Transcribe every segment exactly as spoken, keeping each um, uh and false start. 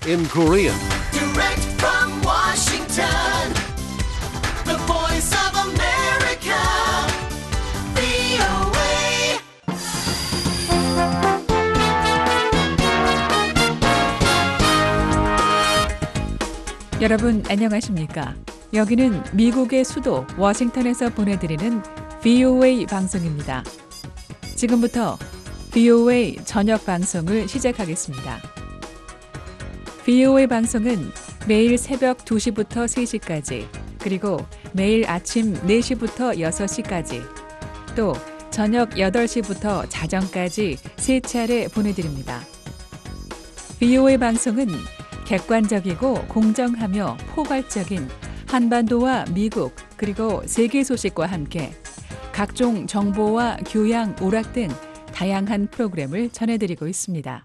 in Korean. Direct from Washington, the voice of America, 브이오에이. 여러분 안녕하십니까? 여기는 미국의 수도 워싱턴에서 보내드리는 브이오에이 방송입니다. 지금부터 브이오에이 저녁 방송을 시작하겠습니다. 브이오에이 방송은 매일 새벽 두 시부터 세 시까지, 그리고 매일 아침 네 시부터 여섯 시까지, 또 저녁 여덟 시부터 자정까지 세 차례 보내드립니다. 브이오에이 방송은 객관적이고 공정하며 포괄적인 한반도와 미국 그리고 세계 소식과 함께 각종 정보와 교양, 오락 등 다양한 프로그램을 전해드리고 있습니다.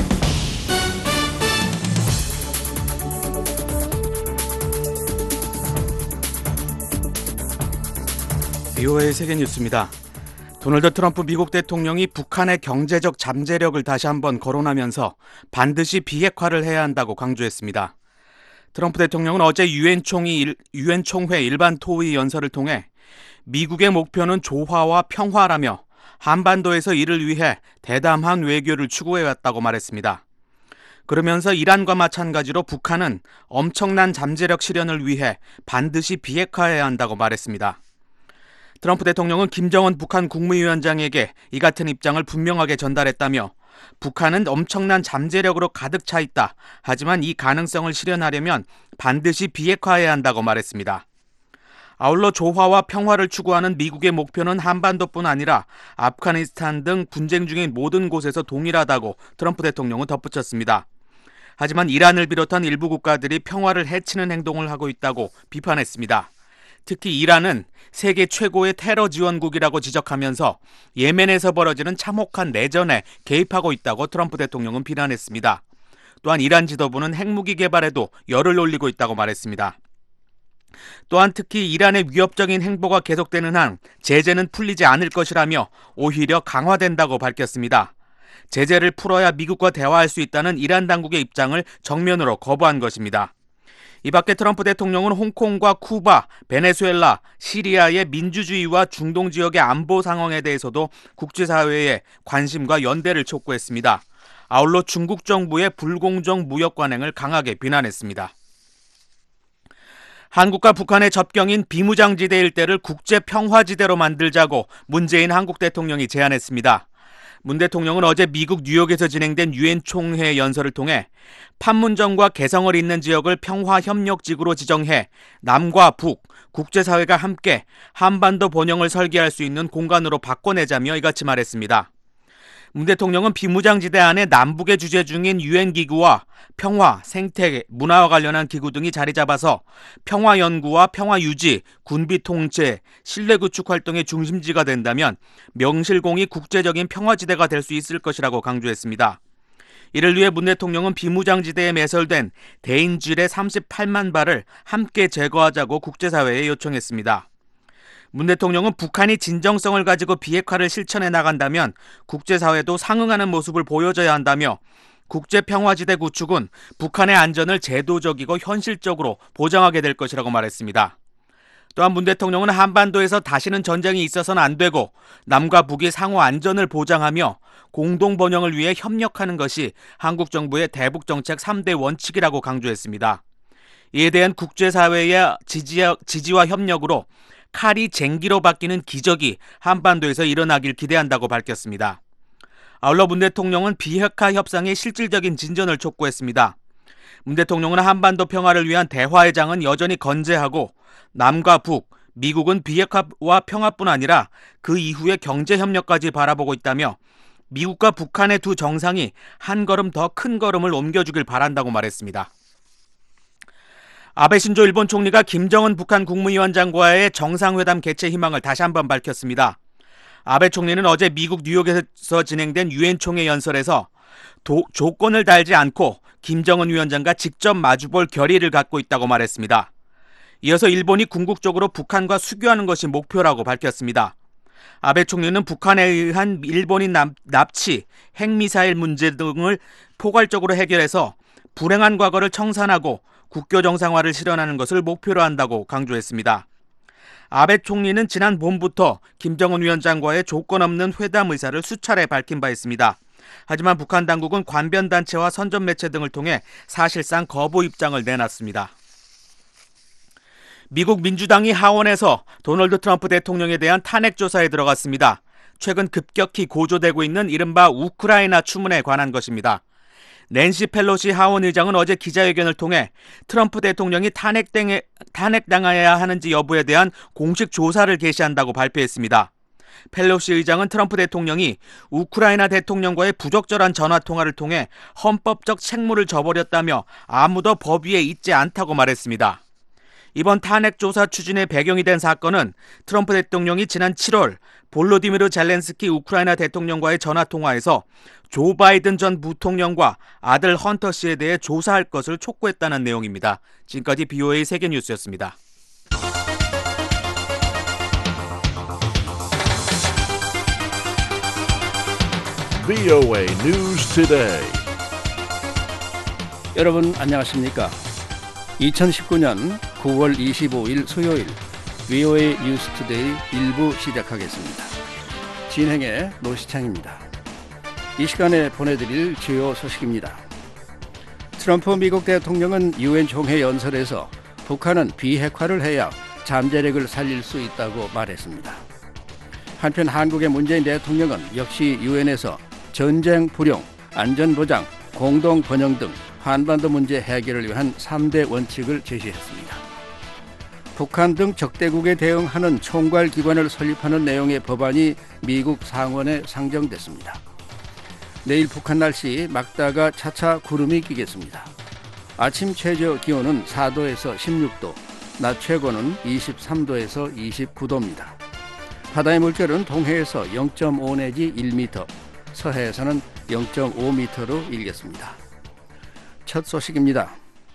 브이오에이 세계 뉴스입니다. 도널드 트럼프 미국 대통령이 북한의 경제적 잠재력을 다시 한번 거론하면서 반드시 비핵화를 해야 한다고 강조했습니다. 트럼프 대통령은 어제 유엔 총회, 유엔 총회 일반 토의 연설을 통해 미국의 목표는 조화와 평화라며 한반도에서 이를 위해 대담한 외교를 추구해왔다고 말했습니다. 그러면서 이란과 마찬가지로 북한은 엄청난 잠재력 실현을 위해 반드시 비핵화해야 한다고 말했습니다. 트럼프 대통령은 김정은 북한 국무위원장에게 이 같은 입장을 분명하게 전달했다며 북한은 엄청난 잠재력으로 가득 차 있다. 하지만 이 가능성을 실현하려면 반드시 비핵화해야 한다고 말했습니다. 아울러 조화와 평화를 추구하는 미국의 목표는 한반도뿐 아니라 아프가니스탄 등 분쟁 중인 모든 곳에서 동일하다고 트럼프 대통령은 덧붙였습니다. 하지만 이란을 비롯한 일부 국가들이 평화를 해치는 행동을 하고 있다고 비판했습니다. 특히 이란은 세계 최고의 테러 지원국이라고 지적하면서 예멘에서 벌어지는 참혹한 내전에 개입하고 있다고 트럼프 대통령은 비난했습니다. 또한 이란 지도부는 핵무기 개발에도 열을 올리고 있다고 말했습니다. 또한 특히 이란의 위협적인 행보가 계속되는 한 제재는 풀리지 않을 것이라며 오히려 강화된다고 밝혔습니다. 제재를 풀어야 미국과 대화할 수 있다는 이란 당국의 입장을 정면으로 거부한 것입니다. 이 밖에 트럼프 대통령은 홍콩과 쿠바, 베네수엘라, 시리아의 민주주의와 중동 지역의 안보 상황에 대해서도 국제사회에 관심과 연대를 촉구했습니다. 아울러 중국 정부의 불공정 무역 관행을 강하게 비난했습니다. 한국과 북한의 접경인 비무장지대 일대를 국제평화지대로 만들자고 문재인 한국 대통령이 제안했습니다. 문 대통령은 어제 미국 뉴욕에서 진행된 유엔 총회 연설을 통해 판문점과 개성을 잇는 지역을 평화협력지구로 지정해 남과 북, 국제사회가 함께 한반도 번영을 설계할 수 있는 공간으로 바꿔내자며 이같이 말했습니다. 문 대통령은 비무장지대 안에 남북에 주재 중인 유엔 기구와 평화, 생태, 문화와 관련한 기구 등이 자리 잡아서 평화 연구와 평화 유지, 군비 통제, 신뢰 구축 활동의 중심지가 된다면 명실공히 국제적인 평화지대가 될 수 있을 것이라고 강조했습니다. 이를 위해 문 대통령은 비무장지대에 매설된 대인지뢰 삼십팔만 발을 함께 제거하자고 국제사회에 요청했습니다. 문 대통령은 북한이 진정성을 가지고 비핵화를 실천해 나간다면 국제사회도 상응하는 모습을 보여줘야 한다며 국제평화지대 구축은 북한의 안전을 제도적이고 현실적으로 보장하게 될 것이라고 말했습니다. 또한 문 대통령은 한반도에서 다시는 전쟁이 있어서는 안 되고 남과 북이 상호 안전을 보장하며 공동 번영을 위해 협력하는 것이 한국 정부의 대북 정책 삼 대 원칙이라고 강조했습니다. 이에 대한 국제사회의 지지와, 지지와 협력으로 칼이 쟁기로 바뀌는 기적이 한반도에서 일어나길 기대한다고 밝혔습니다. 아울러 문 대통령은 비핵화 협상의 실질적인 진전을 촉구했습니다. 문 대통령은 한반도 평화를 위한 대화의 장은 여전히 건재하고 남과 북, 미국은 비핵화와 평화뿐 아니라 그 이후의 경제협력까지 바라보고 있다며 미국과 북한의 두 정상이 한 걸음 더 큰 걸음을 옮겨주길 바란다고 말했습니다. 아베 신조 일본 총리가 김정은 북한 국무위원장과의 정상회담 개최 희망을 다시 한번 밝혔습니다. 아베 총리는 어제 미국 뉴욕에서 진행된 유엔 총회 연설에서 도, 조건을 달지 않고 김정은 위원장과 직접 마주볼 결의를 갖고 있다고 말했습니다. 이어서 일본이 궁극적으로 북한과 수교하는 것이 목표라고 밝혔습니다. 아베 총리는 북한에 의한 일본인 납치, 핵미사일 문제 등을 포괄적으로 해결해서 불행한 과거를 청산하고 국교 정상화를 실현하는 것을 목표로 한다고 강조했습니다. 아베 총리는 지난 봄부터 김정은 위원장과의 조건 없는 회담 의사를 수차례 밝힌 바 있습니다. 하지만 북한 당국은 관변단체와 선전매체 등을 통해 사실상 거부 입장을 내놨습니다. 미국 민주당이 하원에서 도널드 트럼프 대통령에 대한 탄핵 조사에 들어갔습니다. 최근 급격히 고조되고 있는 이른바 우크라이나 추문에 관한 것입니다. 낸시 펠로시 하원 의장은 어제 기자회견을 통해 트럼프 대통령이 탄핵당해, 탄핵당해야 하는지 여부에 대한 공식 조사를 개시한다고 발표했습니다. 펠로시 의장은 트럼프 대통령이 우크라이나 대통령과의 부적절한 전화통화를 통해 헌법적 책무를 저버렸다며 아무도 법 위에 있지 않다고 말했습니다. 이번 탄핵 조사 추진의 배경이 된 사건은 트럼프 대통령이 지난 칠월 볼로디미르 젤렌스키 우크라이나 대통령과의 전화통화에서 조 바이든 전 부통령과 아들 헌터 씨에 대해 조사할 것을 촉구했다는 내용입니다. 지금까지 비오에이 세계뉴스였습니다. 비오에이 News Today. 여러분 안녕하십니까? 이천십구 년 구월 이십오일 수요일 비오에이 뉴스 투데이 일 부 시작하겠습니다. 진행의 노시창입니다. 이 시간에 보내드릴 주요 소식입니다. 트럼프 미국 대통령은 유엔 총회 연설에서 북한은 비핵화를 해야 잠재력을 살릴 수 있다고 말했습니다. 한편 한국의 문재인 대통령은 역시 유엔에서 전쟁 불용, 안전보장, 공동번영 등 한반도 문제 해결을 위한 삼 대 원칙을 제시했습니다. 북한 등 적대국에 대응하는 총괄기관을 설립하는 내용의 법안이 미국 상원에 상정됐습니다. 내일 북한 날씨 막다가 차차 구름이 끼겠습니다. 아침 최저 기온은 사 도에서 십육 도, 낮 최고는 이십삼 도에서 이십구 도입니다. 바다의 물결은 동해에서 영 점 오 내지 일 미터, 서해에서는 영 점 오 미터로 일겠습니다. 첫 소식입니다.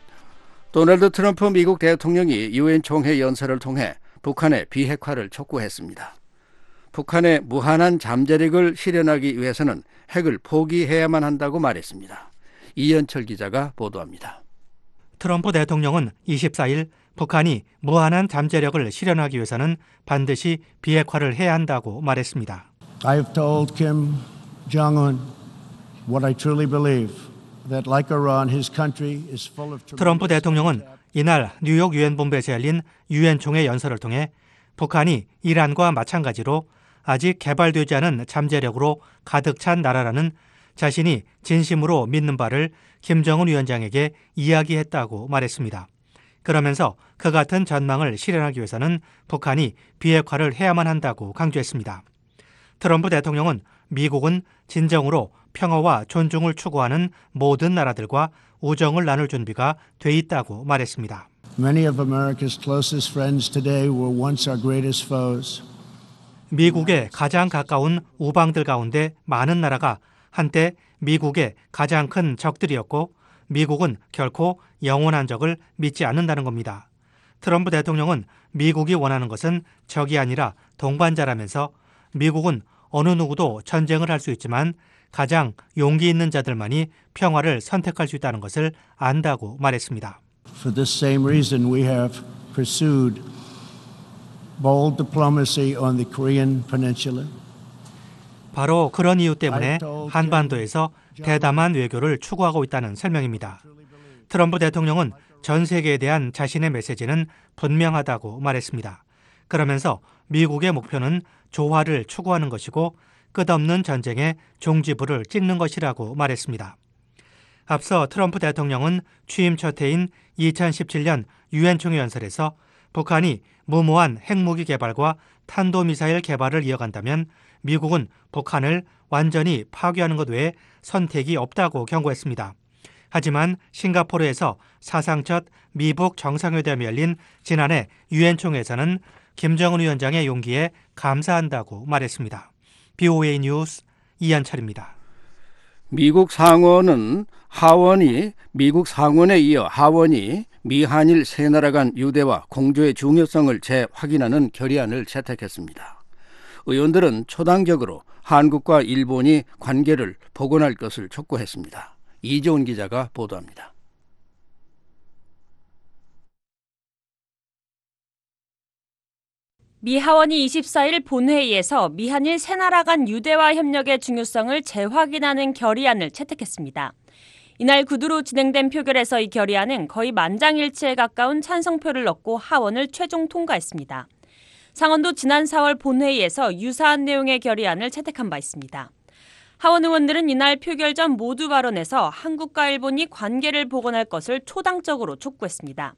도널드 트럼프 미국 대통령이 유엔 총회 연설을 통해 북한의 비핵화를 촉구했습니다. 북한의 무한한 잠재력을 실현하기 위해서는 핵을 포기해야만 한다고 말했습니다. 이현철 기자가 보도합니다. 트럼프 대통령은 이십사일 북한이 무한한 잠재력을 실현하기 위해서는 반드시 비핵화를 해야 한다고 말했습니다. I have told Kim Jong-un what I truly believe. That like Iran, his country is full of 트럼프 대통령은 이날 뉴욕 유엔 본부에서 열린 유엔 총회 연설을 통해 북한이 이란과 마찬가지로 아직 개발되지 않은 잠재력으로 가득 찬 나라라는 자신이 진심으로 믿는 바를 김정은 위원장에게 이야기했다고 말했습니다. 그러면서 그 같은 전망을 실현하기 위해서는 북한이 비핵화를 해야만 한다고 강조했습니다. 트럼프 대통령은 미국은 진정으로 평화와 존중을 추구하는 모든 나라들과 우정을 나눌 준비가 돼 있다고 말했습니다. Many of America's closest friends today were once our greatest foes. 미국의 가장 가까운 우방들 가운데 많은 나라가 한때 미국의 가장 큰 적들이었고 미국은 결코 영원한 적을 믿지 않는다는 겁니다. 트럼프 대통령은 미국이 원하는 것은 적이 아니라 동반자라면서 미국은 어느 누구도 전쟁을 할 수 있지만 가장 용기 있는 자들만이 평화를 선택할 수 있다는 것을 안다고 말했습니다. For this same reason, we have pursued bold diplomacy on the Korean Peninsula. 바로 그런 이유 때문에 한반도에서 대담한 외교를 추구하고 있다는 설명입니다. 트럼프 대통령은 전 세계에 대한 자신의 메시지는 분명하다고 말했습니다. 그러면서 미국의 목표는 조화를 추구하는 것이고 끝없는 전쟁의 종지부를 찍는 것이라고 말했습니다. 앞서 트럼프 대통령은 취임 첫 해인 이천십칠년 유엔 총회 연설에서 북한이 무모한 핵무기 개발과 탄도미사일 개발을 이어간다면 미국은 북한을 완전히 파괴하는 것 외에 선택이 없다고 경고했습니다. 하지만 싱가포르에서 사상 첫 미북 정상회담이 열린 지난해 유엔 총회에서는 김정은 위원장의 용기에 감사한다고 말했습니다. 비오에이 뉴스 이한철입니다. 미국 상원은 하원이 미국 상원에 이어 하원이 미한일 세 나라 간 유대와 공조의 중요성을 재확인하는 결의안을 채택했습니다. 의원들은 초당적으로 한국과 일본이 관계를 복원할 것을 촉구했습니다. 이재훈 기자가 보도합니다. 미 하원이 이십사일 본회의에서 미한일 세 나라 간 유대화 협력의 중요성을 재확인하는 결의안을 채택했습니다. 이날 구두로 진행된 표결에서 이 결의안은 거의 만장일치에 가까운 찬성표를 얻고 하원을 최종 통과했습니다. 상원도 지난 사월 본회의에서 유사한 내용의 결의안을 채택한 바 있습니다. 하원 의원들은 이날 표결 전 모두 발언에서 한국과 일본이 관계를 복원할 것을 초당적으로 촉구했습니다.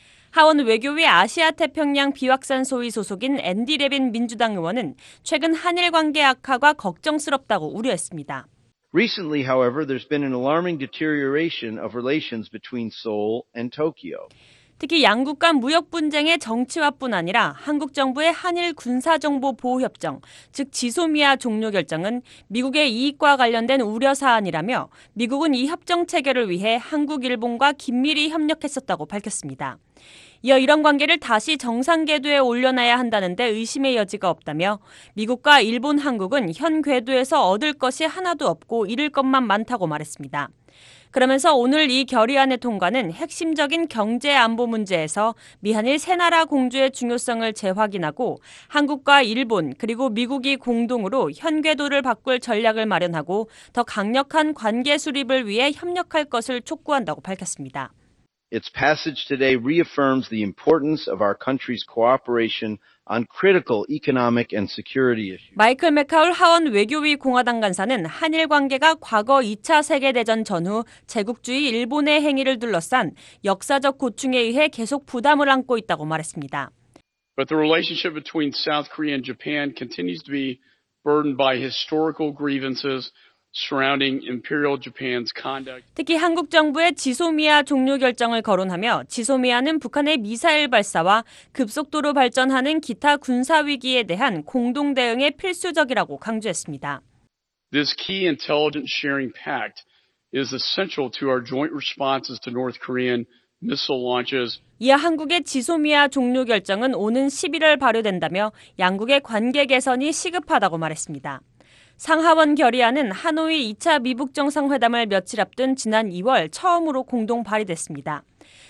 하원 외교위 아시아태평양 비확산 소위 소속인 앤디 레빈 민주당 의원은 최근 한일 관계 악화가 걱정스럽다고 우려했습니다. Recently, however, there's been an alarming deterioration of relations between Seoul and Tokyo. 특히 양국 간 무역 분쟁의 정치화뿐 아니라 한국 정부의 한일 군사정보보호협정, 즉 지소미아 종료 결정은 미국의 이익과 관련된 우려 사안이라며 미국은 이 협정 체결을 위해 한국, 일본과 긴밀히 협력했었다고 밝혔습니다. 이어 이런 관계를 다시 정상 궤도에 올려놔야 한다는데 의심의 여지가 없다며 미국과 일본, 한국은 현 궤도에서 얻을 것이 하나도 없고 잃을 것만 많다고 말했습니다. 그러면서 오늘 이 결의안의 통과는 핵심적인 경제 안보 문제에서 미한일 세 나라 공조의 중요성을 재확인하고 한국과 일본 그리고 미국이 공동으로 현 궤도를 바꿀 전략을 마련하고 더 강력한 관계 수립을 위해 협력할 것을 촉구한다고 밝혔습니다. Its passage today reaffirms the importance of our country's cooperation on critical economic and security issues. 마이클 맥카울 하원 외교위 공화당 간사는 한일 관계가 과거 이 차 세계대전 전후 제국주의 일본의 행위를 둘러싼 역사적 고충에 의해 계속 부담을 안고 있다고 말했습니다. But the relationship between South Korea and Japan continues to be burdened by historical grievances surrounding Imperial Japan's conduct. 특히 한국 정부의 지소미아 종료 결정을 거론하며 지소미아는 북한의 미사일 발사와 급속도로 발전하는 기타 군사 위기에 대한 공동 대응에 필수적이라고 강조했습니다. This key intelligence sharing pact is essential to our joint responses to North Korean missile launches. 이어 한국의 지소미아 종료 결정은 오는 십일월 발효된다며 양국의 관계 개선이 시급하다고 말했습니다. 상하원 결의안은 하노이 이 차 미북 정상회담을 며칠 앞둔 지난 이월 처음으로 공동 발의됐습니다.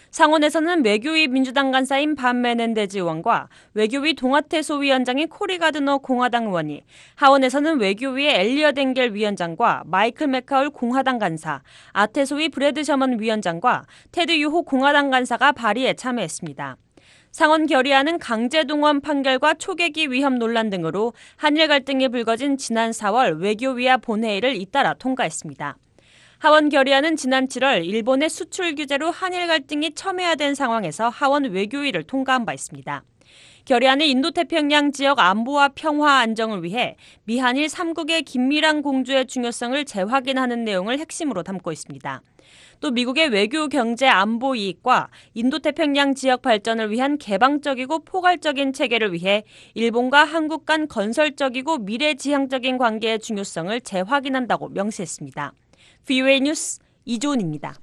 상원에서는 외교위 민주당 간사인 반 메넨데즈 의원과 외교위 동아태 소위원장인 코리 가드너 공화당 의원이, 하원에서는 외교위의 엘리엇 엥겔 위원장과 마이클 맥카울 공화당 간사, 아태 소위 브래드 셔먼 위원장과 테드 유호 공화당 간사가 발의에 참여했습니다. 상원 결의안은 강제동원 판결과 초계기 위협 논란 등으로 한일 갈등이 불거진 지난 사월 외교위와 본회의를 잇따라 통과했습니다. 하원 결의안은 지난 칠월 일본의 수출 규제로 한일 갈등이 첨예화된 상황에서 하원 외교위를 통과한 바 있습니다. 결의안은 인도태평양 지역 안보와 평화 안정을 위해 미한일 삼국의 긴밀한 공조의 중요성을 재확인하는 내용을 핵심으로 담고 있습니다. 또 미국의 외교, 경제, 안보 이익과 인도태평양 지역 발전을 위한 개방적이고 포괄적인 체계를 위해 일본과 한국 간 건설적이고 미래지향적인 관계의 중요성을 재확인한다고 명시했습니다. 브이오에이 뉴스 이조은입니다.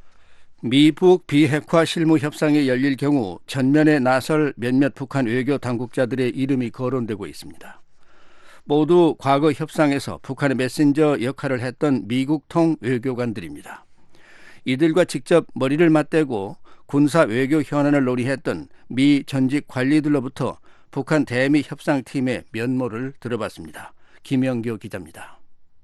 미북 비핵화 실무 협상이 열릴 경우 전면에 나설 몇몇 북한 외교 당국자들의 이름이 거론되고 있습니다. 모두 과거 협상에서 북한의 메신저 역할을 했던 미국통 외교관들입니다. 이들과 직접 머리를 맞대고 군사 외교 현안을 논의했던 미 전직 관리들로부터 북한 대미 협상팀의 면모를 들어봤습니다. 김영교 기자입니다.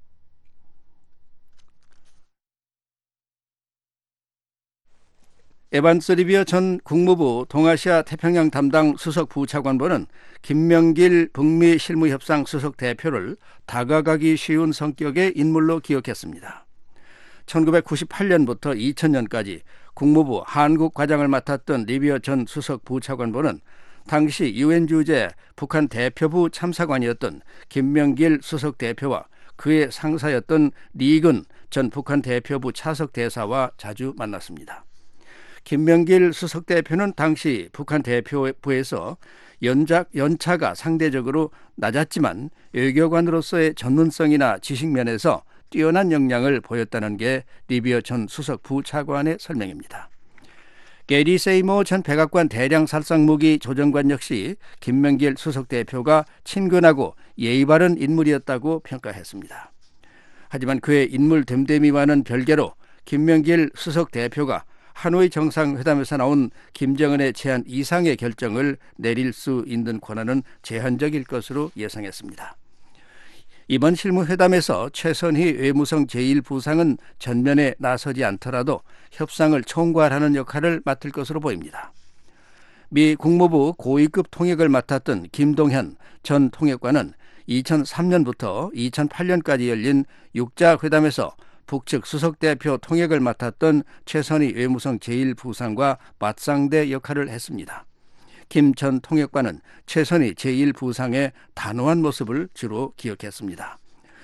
에반스 리비어 전 국무부 동아시아 태평양 담당 수석 부차관보는 김명길 북미 실무협상 수석 대표를 다가가기 쉬운 성격의 인물로 기억했습니다. 천구백구십팔 년부터 이천 년까지 국무부 한국 과장을 맡았던 리비어 전 수석 부차관보는 당시 유엔 주재 북한 대표부 참사관이었던 김명길 수석 대표와 그의 상사였던 리근 전 북한 대표부 차석 대사와 자주 만났습니다. 김명길 수석 대표는 당시 북한 대표부에서 연작, 연차가 상대적으로 낮았지만 외교관으로서의 전문성이나 지식면에서 뛰어난 역량을 보였다는 게 리비어 전 수석 부차관의 설명입니다. 게리 세이모 전 백악관 대량살상무기 조정관 역시 김명길 수석 대표가 친근하고 예의 바른 인물이었다고 평가했습니다. 하지만 그의 인물 됨됨이와는 별개로 김명길 수석 대표가 하노이 정상회담에서 나온 김정은의 제안 이상의 결정을 내릴 수 있는 권한은 제한적일 것으로 예상했습니다. 이번 실무회담에서 최선희 외무성 제일 부상은 전면에 나서지 않더라도 협상을 총괄하는 역할을 맡을 것으로 보입니다. 미 국무부 고위급 통역을 맡았던 김동현 전 통역관은 이천삼 년부터 이천팔 년까지 열린 육자 회담에서 북측 수석대표 통역을 맡았던 최선희 외무성 제일 부상과 맞상대 역할을 했습니다. 김 전 통역관은 최선희 제일 부상의 단호한 모습을 주로 기억했습니다.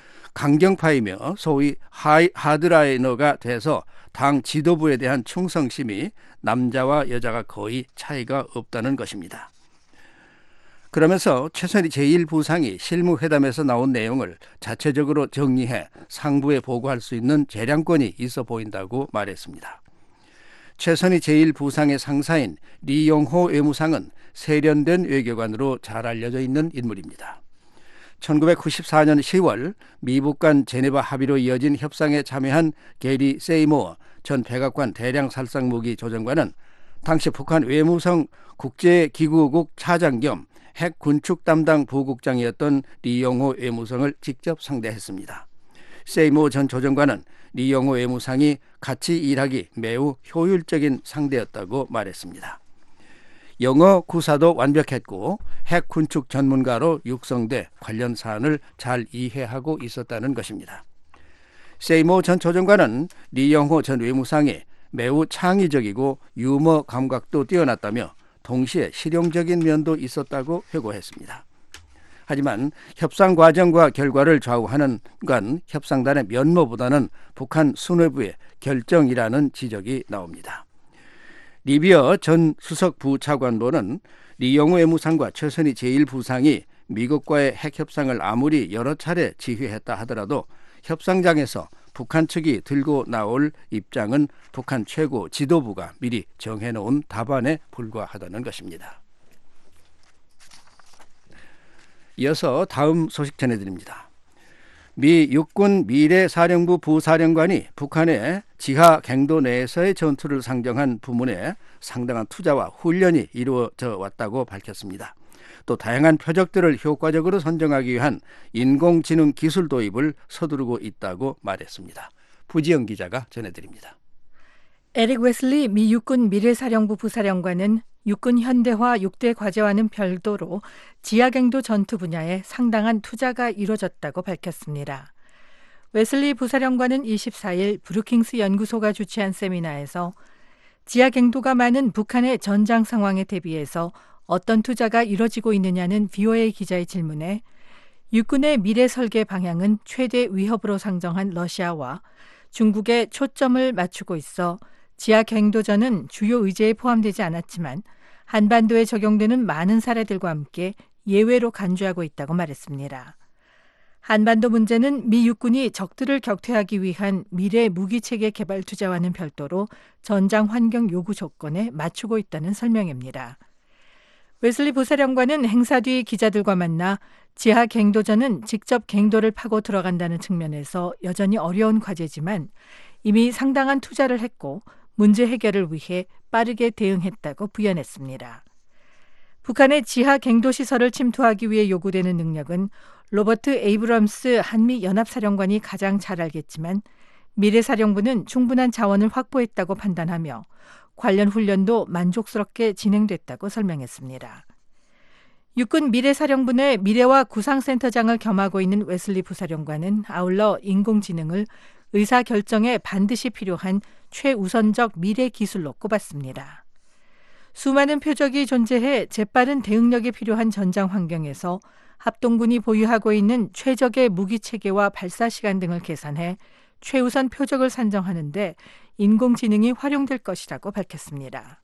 강경파이며 소위 하이, 하드라이너가 돼서 당 지도부에 대한 충성심이 남자와 여자가 거의 차이가 없다는 것입니다. 그러면서 최선희 제일 부상이 실무회담에서 나온 내용을 자체적으로 정리해 상부에 보고할 수 있는 재량권이 있어 보인다고 말했습니다. 최선희 제일 부상의 상사인 리용호 외무상은 세련된 외교관으로 잘 알려져 있는 인물입니다. 천구백구십사 년 시월 미북 간 제네바 합의로 이어진 협상에 참여한 게리 세이모어 전 백악관 대량살상무기 조정관은 당시 북한 외무성 국제기구국 차장 겸 핵군축 담당 부국장이었던 리용호 외무성을 직접 상대했습니다. 세이모 전 조정관은 리용호 외무상이 같이 일하기 매우 효율적인 상대였다고 말했습니다. 영어 구사도 완벽했고 핵군축 전문가로 육성돼 관련 사안을 잘 이해하고 있었다는 것입니다. 세이모 전 조정관은 리용호 전 외무상이 매우 창의적이고 유머 감각도 뛰어났다며 동시에 실용적인 면도 있었다고 회고했습니다. 하지만 협상 과정과 결과를 좌우하는 건 협상단의 면모보다는 북한 수뇌부의 결정이라는 지적이 나옵니다. 리비어 전 수석 부차관보는 리용호 외무상과 최선희 제일 부상이 미국과의 핵협상을 아무리 여러 차례 지휘했다 하더라도 협상장에서 북한 측이 들고 나올 입장은 북한 최고 지도부가 미리 정해놓은 답안에 불과하다는 것입니다. 이어서 다음 소식 전해드립니다. 미 육군 미래사령부 부사령관이 북한의 지하 갱도 내에서의 전투를 상정한 부문에 상당한 투자와 훈련이 이루어져 왔다고 밝혔습니다. 또 다양한 표적들을 효과적으로 선정하기 위한 인공지능 기술 도입을 서두르고 있다고 말했습니다. 부지영 기자가 전해드립니다. 에릭 웨슬리 미 육군 미래사령부 부사령관은 육군 현대화 육 대 과제와는 별도로 지하갱도 전투 분야에 상당한 투자가 이루어졌다고 밝혔습니다. 웨슬리 부사령관은 이십사 일 브루킹스 연구소가 주최한 세미나에서 지하갱도가 많은 북한의 전장 상황에 대비해서 어떤 투자가 이뤄지고 있느냐는 브이오에이 기자의 질문에 육군의 미래 설계 방향은 최대 위협으로 상정한 러시아와 중국에 초점을 맞추고 있어 지하갱도전은 주요 의제에 포함되지 않았지만 한반도에 적용되는 많은 사례들과 함께 예외로 간주하고 있다고 말했습니다. 한반도 문제는 미 육군이 적들을 격퇴하기 위한 미래 무기체계 개발 투자와는 별도로 전장 환경 요구 조건에 맞추고 있다는 설명입니다. 웨슬리 부사령관은 행사 뒤 기자들과 만나 지하 갱도전은 직접 갱도를 파고 들어간다는 측면에서 여전히 어려운 과제지만 이미 상당한 투자를 했고 문제 해결을 위해 빠르게 대응했다고 부연했습니다. 북한의 지하 갱도 시설을 침투하기 위해 요구되는 능력은 로버트 에이브럼스 한미연합사령관이 가장 잘 알겠지만 미래사령부는 충분한 자원을 확보했다고 판단하며 관련 훈련도 만족스럽게 진행됐다고 설명했습니다. 육군 미래사령부 내 미래와 구상센터장을 겸하고 있는 웨슬리 부사령관은 아울러 인공지능을 의사결정에 반드시 필요한 최우선적 미래 기술로 꼽았습니다. 수많은 표적이 존재해 재빠른 대응력이 필요한 전장 환경에서 합동군이 보유하고 있는 최적의 무기체계와 발사시간 등을 계산해 최우선 표적을 산정하는 데 인공지능이 활용될 것이라고 밝혔습니다.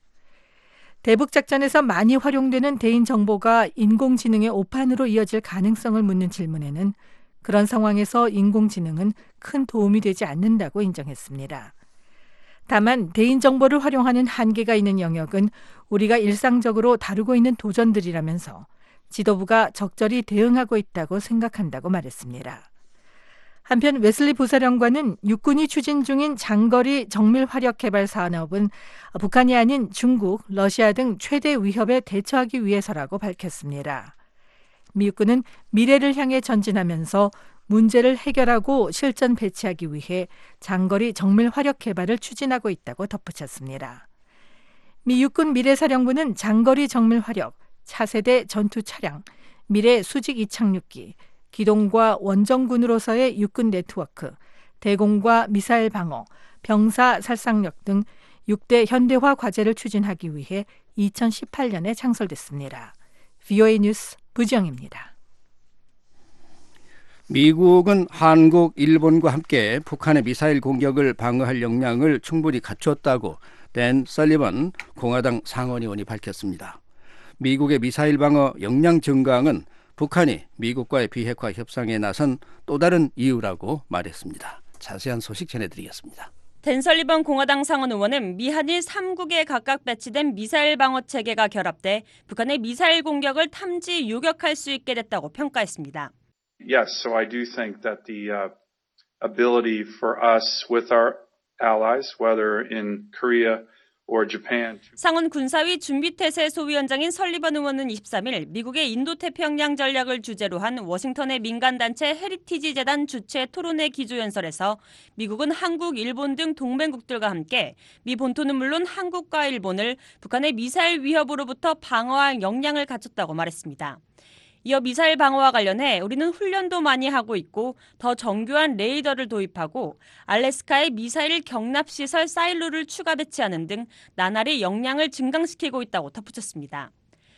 대북작전에서 많이 활용되는 대인 정보가 인공지능의 오판으로 이어질 가능성을 묻는 질문에는 그런 상황에서 인공지능은 큰 도움이 되지 않는다고 인정했습니다. 다만 대인 정보를 활용하는 한계가 있는 영역은 우리가 일상적으로 다루고 있는 도전들이라면서 지도부가 적절히 대응하고 있다고 생각한다고 말했습니다. 한편 웨슬리 부사령관은 육군이 추진 중인 장거리 정밀 화력 개발 산업은 북한이 아닌 중국, 러시아 등 최대 위협에 대처하기 위해서라고 밝혔습니다. 미 육군은 미래를 향해 전진하면서 문제를 해결하고 실전 배치하기 위해 장거리 정밀 화력 개발을 추진하고 있다고 덧붙였습니다. 미 육군 미래사령부는 장거리 정밀 화력, 차세대 전투 차량, 미래 수직 이착륙기, 기동과 원정군으로서의 육군 네트워크, 대공과 미사일 방어, 병사 살상력 등 육 대 현대화 과제를 추진하기 위해 이천십팔 년에 창설됐습니다. 브이오에이 뉴스 부지영입니다. 미국은 한국, 일본과 함께 북한의 미사일 공격을 방어할 역량을 충분히 갖췄다고 댄 설리번 공화당 상원의원이 밝혔습니다. 미국의 미사일 방어 역량 증강은 북한이 미국과의 비핵화 협상에 나선 또 다른 이유라고 말했습니다. 자세한 소식 전해드리겠습니다. 댄 설리번 공화당 상원 의원은 미한일 삼 국에 각각 배치된 미사일 방어 체계가 결합돼 북한의 미사일 공격을 탐지 요격할 수 있게 됐다고 평가했습니다. Yes, so I do think that the uh, ability for us with our allies, whether in Korea or Japan. 상원 군사위 준비태세 소위원장인 설리번 의원은 이십삼 일 미국의 인도태평양 전략을 주제로 한 워싱턴의 민간단체 헤리티지 재단 주최 토론회 기조연설에서 미국은 한국, 일본 등 동맹국들과 함께 미 본토는 물론 한국과 일본을 북한의 미사일 위협으로부터 방어할 역량을 갖췄다고 말했습니다. 이어 미사일 방어와 관련해 우리는 훈련도 많이 하고 있고 더 정교한 레이더를 도입하고 알래스카에 미사일 경납시설 사일로를 추가 배치하는 등 나날이 역량을 증강시키고 있다고 덧붙였습니다.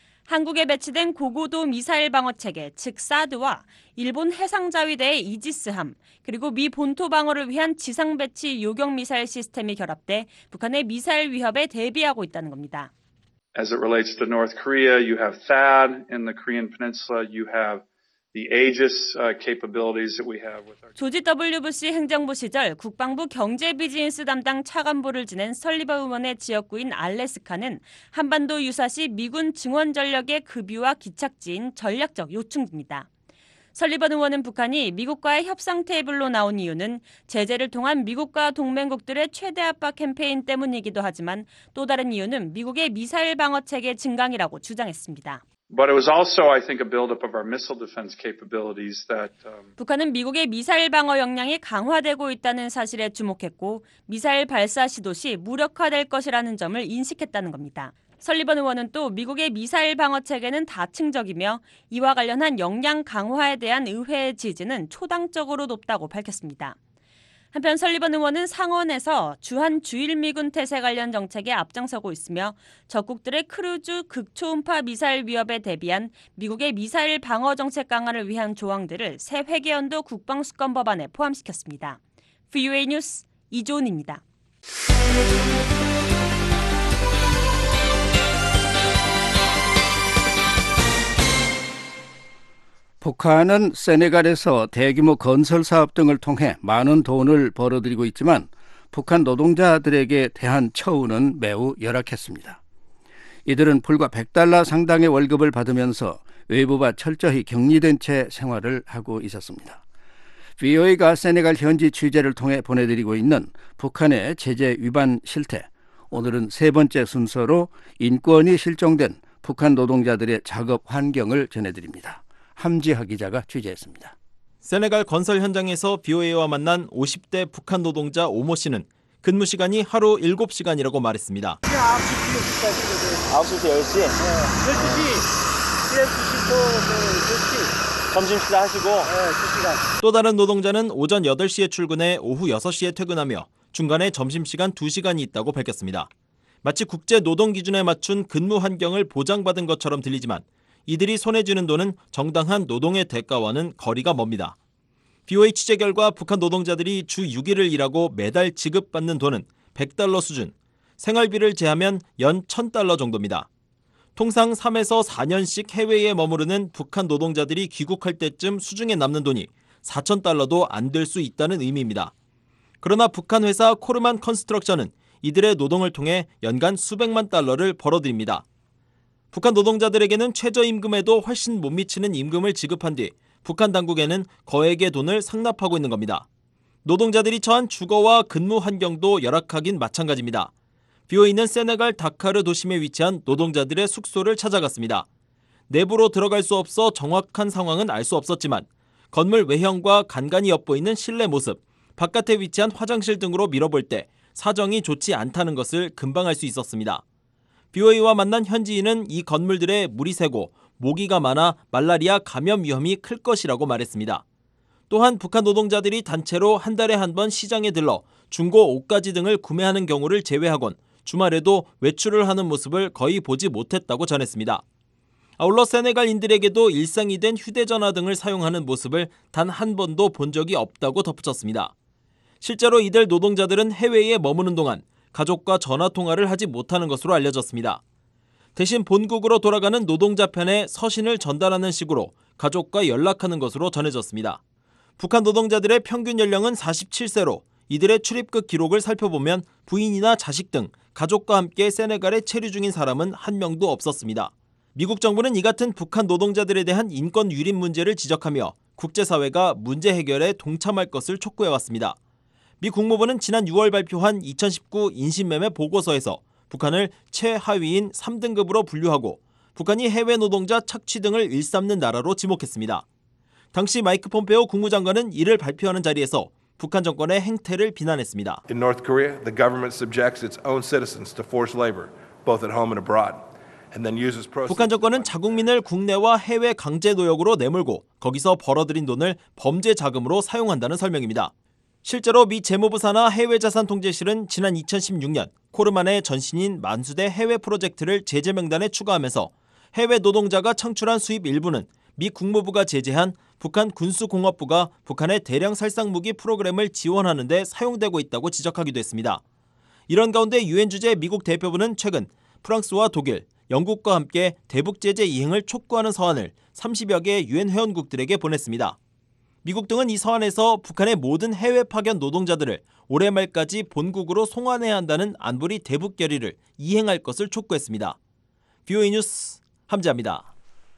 한국에 배치된 고고도 미사일 방어 체계, 즉 사드와 일본 해상자위대의 이지스함, 그리고 미 본토 방어를 위한 지상 배치 요격 미사일 시스템이 결합돼 북한의 미사일 위협에 대비하고 있다는 겁니다. As it relates to North Korea, you have THAAD in the Korean Peninsula. You have the Aegis uh, capabilities that we have with our. 조지 더블유 부시 행정부 시절 국방부 경제 비즈니스 담당 차관보를 지낸 설리번 의원의 지역구인 알래스카는 한반도 유사시 미군 증원 전력의 급유와 기착지인 전략적 요충지입니다. 설리번 의원은 북한이 미국과의 협상 테이블로 나온 이유는 제재를 통한 미국과 동맹국들의 최대 압박 캠페인 때문이기도 하지만 또 다른 이유는 미국의 미사일 방어 체계 증강이라고 주장했습니다. But it was also, I think, a buildup of our missile defense capabilities that. Um... 북한은 미국의 미사일 방어 역량이 강화되고 있다는 사실에 주목했고 미사일 발사 시도 시 무력화될 것이라는 점을 인식했다는 겁니다. 설리번 의원은 또 미국의 미사일 방어 체계는 다층적이며 이와 관련한 역량 강화에 대한 의회의 지지는 초당적으로 높다고 밝혔습니다. 한편 설리번 의원은 상원에서 주한 주일미군 태세 관련 정책에 앞장서고 있으며 적국들의 크루즈 극초음파 미사일 위협에 대비한 미국의 미사일 방어 정책 강화를 위한 조항들을 새 회계연도 국방수권 법안에 포함시켰습니다. 브이오에이 뉴스 이조은입니다. 북한은 세네갈에서 대규모 건설 사업 등을 통해 많은 돈을 벌어들이고 있지만 북한 노동자들에게 대한 처우는 매우 열악했습니다. 이들은 불과 백 달러 상당의 월급을 받으면서 외부와 철저히 격리된 채 생활을 하고 있었습니다. 브이오에이가 세네갈 현지 취재를 통해 보내드리고 있는 북한의 제재 위반 실태, 오늘은 세 번째 순서로 인권이 실종된 북한 노동자들의 작업 환경을 전해드립니다. 함지하 기자가 취재했습니다. 세네갈 건설 현장에서 브이오에이와 만난 오십 대 북한 노동자 오모 씨는 근무 시간이 하루 일곱 시간이라고 말했습니다. 아홉 시부터 열 시? 네. 열두 시. 열두 시부터 열 시. 점심 식사하시고? 네, 두 시간. 또 다른 노동자는 오전 여덟 시에 출근해 오후 여섯 시에 퇴근하며 중간에 점심시간 두 시간이 있다고 밝혔습니다. 마치 국제 노동 기준에 맞춘 근무 환경을 보장받은 것처럼 들리지만 이들이 손에 쥐는 돈은 정당한 노동의 대가와는 거리가 멉니다. 브이오에이 취재 결과 북한 노동자들이 주 육 일을 일하고 매달 지급받는 돈은 백 달러 수준, 생활비를 제하면 연 천 달러 정도입니다. 통상 삼에서 사 년씩 해외에 머무르는 북한 노동자들이 귀국할 때쯤 수중에 남는 돈이 사천 달러도 안 될 수 있다는 의미입니다. 그러나 북한 회사 코르만 컨스트럭션은 이들의 노동을 통해 연간 수백만 달러를 벌어들입니다. 북한 노동자들에게는 최저임금에도 훨씬 못 미치는 임금을 지급한 뒤 북한 당국에는 거액의 돈을 상납하고 있는 겁니다. 노동자들이 처한 주거와 근무 환경도 열악하긴 마찬가지입니다. 비어있는 세네갈 다카르 도심에 위치한 노동자들의 숙소를 찾아갔습니다. 내부로 들어갈 수 없어 정확한 상황은 알 수 없었지만 건물 외형과 간간히 엿보이는 실내 모습, 바깥에 위치한 화장실 등으로 밀어볼 때 사정이 좋지 않다는 것을 금방 알 수 있었습니다. 비오에이와 만난 현지인은 이 건물들에 물이 새고 모기가 많아 말라리아 감염 위험이 클 것이라고 말했습니다. 또한 북한 노동자들이 단체로 한 달에 한 번 시장에 들러 중고 옷가지 등을 구매하는 경우를 제외하곤 주말에도 외출을 하는 모습을 거의 보지 못했다고 전했습니다. 아울러 세네갈인들에게도 일상이 된 휴대전화 등을 사용하는 모습을 단 한 번도 본 적이 없다고 덧붙였습니다. 실제로 이들 노동자들은 해외에 머무는 동안 가족과 전화통화를 하지 못하는 것으로 알려졌습니다. 대신 본국으로 돌아가는 노동자 편에 서신을 전달하는 식으로 가족과 연락하는 것으로 전해졌습니다. 북한 노동자들의 평균 연령은 사십칠 세로 이들의 출입국 기록을 살펴보면 부인이나 자식 등 가족과 함께 세네갈에 체류 중인 사람은 한 명도 없었습니다. 미국 정부는 이 같은 북한 노동자들에 대한 인권 유린 문제를 지적하며 국제사회가 문제 해결에 동참할 것을 촉구해왔습니다. 미 국무부는 지난 유월 발표한 이천십구 인신매매 보고서에서 북한을 최하위인 삼 등급으로 분류하고 북한이 해외 노동자 착취 등을 일삼는 나라로 지목했습니다. 당시 마이크 폼페오 국무장관은 이를 발표하는 자리에서 북한 정권의 행태를 비난했습니다. In North Korea, the government subjects its own citizens to forced labor, both at home and abroad. 북한 정권은 자국민을 국내와 해외 강제 노역으로 내몰고 거기서 벌어들인 돈을 범죄 자금으로 사용한다는 설명입니다. 실제로 미 재무부 산하 해외자산통제실은 지난 이천십육 년 코르만의 전신인 만수대 해외 프로젝트를 제재 명단에 추가하면서 해외 노동자가 창출한 수입 일부는 미 국무부가 제재한 북한 군수공업부가 북한의 대량 살상무기 프로그램을 지원하는 데 사용되고 있다고 지적하기도 했습니다. 이런 가운데 유엔 주재 미국 대표부는 최근 프랑스와 독일, 영국과 함께 대북 제재 이행을 촉구하는 서한을 삼십여 개 유엔 회원국들에게 보냈습니다. 미국 등은 이 서한에서 북한의 모든 해외 파견 노동자들을 올해 말까지 본국으로 송환해야 한다는 안보리 대북 결의를 이행할 것을 촉구했습니다. 비오에이 뉴스 함재합니다.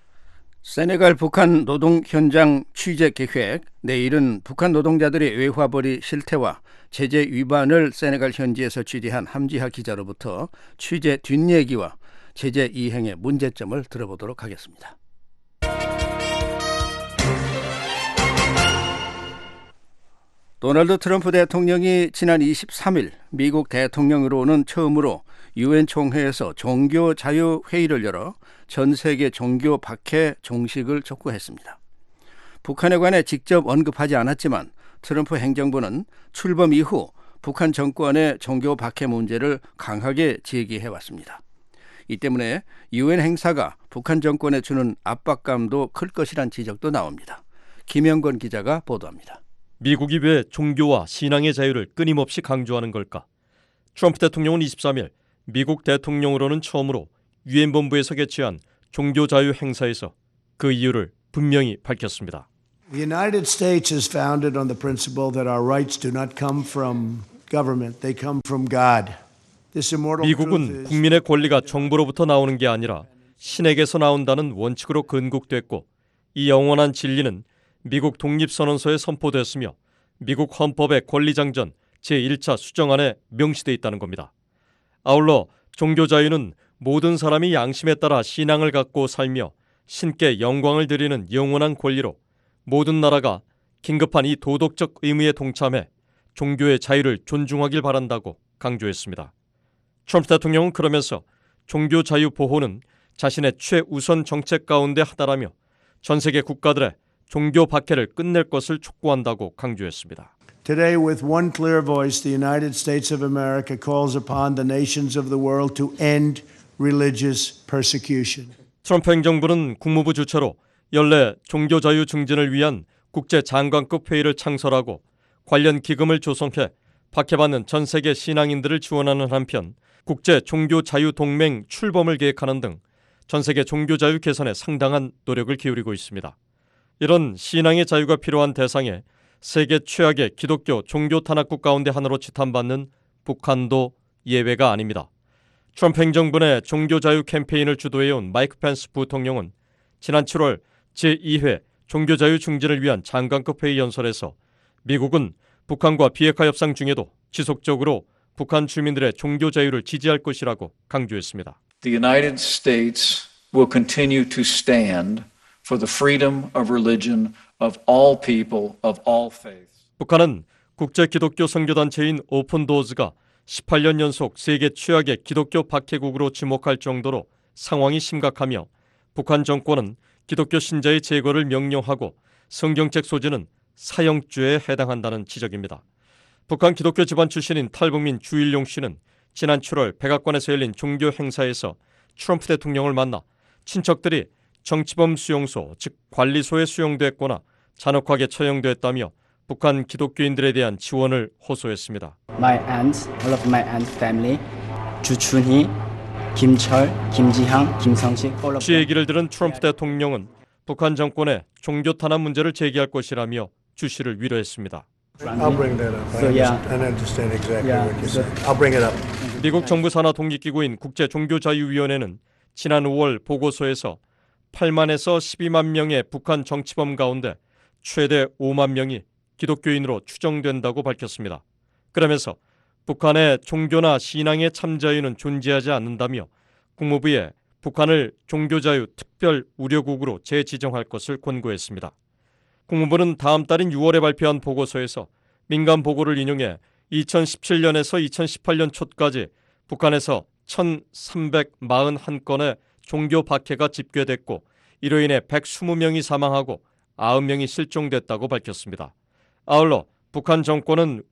세네갈 북한 노동 현장 취재 계획, 내일은 북한 노동자들의 외화벌이 실태와 제재 위반을 세네갈 현지에서 취재한 함지하 기자로부터 취재 뒷얘기와 제재 이행의 문제점을 들어보도록 하겠습니다. 도널드 트럼프 대통령이 지난 이십삼 일 미국 대통령으로는 처음으로 유엔 총회에서 종교 자유 회의를 열어 전 세계 종교 박해 종식을 촉구했습니다. 북한에 관해 직접 언급하지 않았지만 트럼프 행정부는 출범 이후 북한 정권의 종교 박해 문제를 강하게 제기해왔습니다. 이 때문에 유엔 행사가 북한 정권에 주는 압박감도 클 것이란 지적도 나옵니다. 김영건 기자가 보도합니다. 미국이 왜 종교와 신앙의 자유를 끊임없이 강조하는 걸까? 트럼프 대통령은 이십삼 일 미국 대통령으로는 처음으로 유엔 본부에서 개최한 종교 자유 행사에서 그 이유를 분명히 밝혔습니다. The United States is founded on the principle that our rights do not come from government, they come from God. 미국은 국민의 권리가 정부로부터 나오는 게 아니라 신에게서 나온다는 원칙으로 건국됐고 이 영원한 진리는 미국 독립선언서에 선포됐으며 미국 헌법의 권리장전 제일 차 수정안에 명시돼 있다는 겁니다. 아울러 종교 자유는 모든 사람이 양심에 따라 신앙을 갖고 살며 신께 영광을 드리는 영원한 권리로 모든 나라가 긴급한 이 도덕적 의무에 동참해 종교의 자유를 존중하길 바란다고 강조했습니다. 트럼프 대통령은 그러면서 종교 자유 보호는 자신의 최우선 정책 가운데 하나라며 전 세계 국가들의 종교 박해를 끝낼 것을 촉구한다고 강조했습니다. Today, with one clear voice, the United States of America calls upon the nations of the world to end religious persecution. 트럼프 행정부는 국무부 주최로 연례 종교 자유 증진을 위한 국제 장관급 회의를 창설하고 관련 기금을 조성해 박해받는 전 세계 신앙인들을 지원하는 한편 국제 종교 자유 동맹 출범을 계획하는 등 전 세계 종교 자유 개선에 상당한 노력을 기울이고 있습니다. 이런 신앙의 자유가 필요한 대상에 세계 최악의 기독교 종교 탄압국 가운데 하나로 지탄받는 북한도 예외가 아닙니다. 트럼프 행정부 내 종교 자유 캠페인을 주도해온 마이크 펜스 부통령은 지난 칠월 제이 회 종교자유 중진을 위한 장관급 회의 연설에서 미국은 북한과 비핵화 협상 중에도 지속적으로 북한 주민들의 종교 자유를 지지할 것이라고 강조했습니다. The United States will continue to stand for the freedom of religion of all people of all faiths. 북한은 국제 기독교 선교단체인 오픈도어즈가 십팔 년 연속 세계 최악의 기독교 박해국으로 지목할 정도로 상황이 심각하며 북한 정권은 기독교 신자의 제거를 명령하고 성경책 소지는 사형죄에 해당한다는 지적입니다. 북한 기독교 집안 출신인 탈북민 주일용 씨는 지난 칠월 백악관에서 열린 종교 행사에서 트럼프 대통령을 만나 친척들이 정치범 수용소, 즉 관리소에 수용됐거나 잔혹하게 처형됐다며 북한 기독교인들에 대한 지원을 호소했습니다. My aunt, all of my aunt family, 주춘희, 김철, 김지향, 김성식, all of 씨 얘기를 들은 트럼프 대통령은 북한 정권의 종교 탄압 문제를 제기할 것이라며 주 씨를 위로했습니다. I'll bring that up. I understand, I understand exactly what you're saying. I'll bring it up. 미국 정부 산하 독립기구인 국제종교자유위원회는 지난 오월 보고서에서 팔만에서 십이만 명의 북한 정치범 가운데 최대 오만 명이 기독교인으로 추정된다고 밝혔습니다. 그러면서 북한의 종교나 신앙의 참자유는 존재하지 않는다며 국무부에 북한을 종교자유 특별 우려국으로 재지정할 것을 권고했습니다. 국무부는 다음 달인 유월에 발표한 보고서에서 민간 보고를 인용해 이천십칠 년에서 이천십팔 년 초까지 북한에서 천삼백사십일 건의 종교 박해가 집계됐고 이로 인해 백이십 명이 사망하고 구십 명이 실종됐다고 밝혔습니다. 아울러 북한 정권은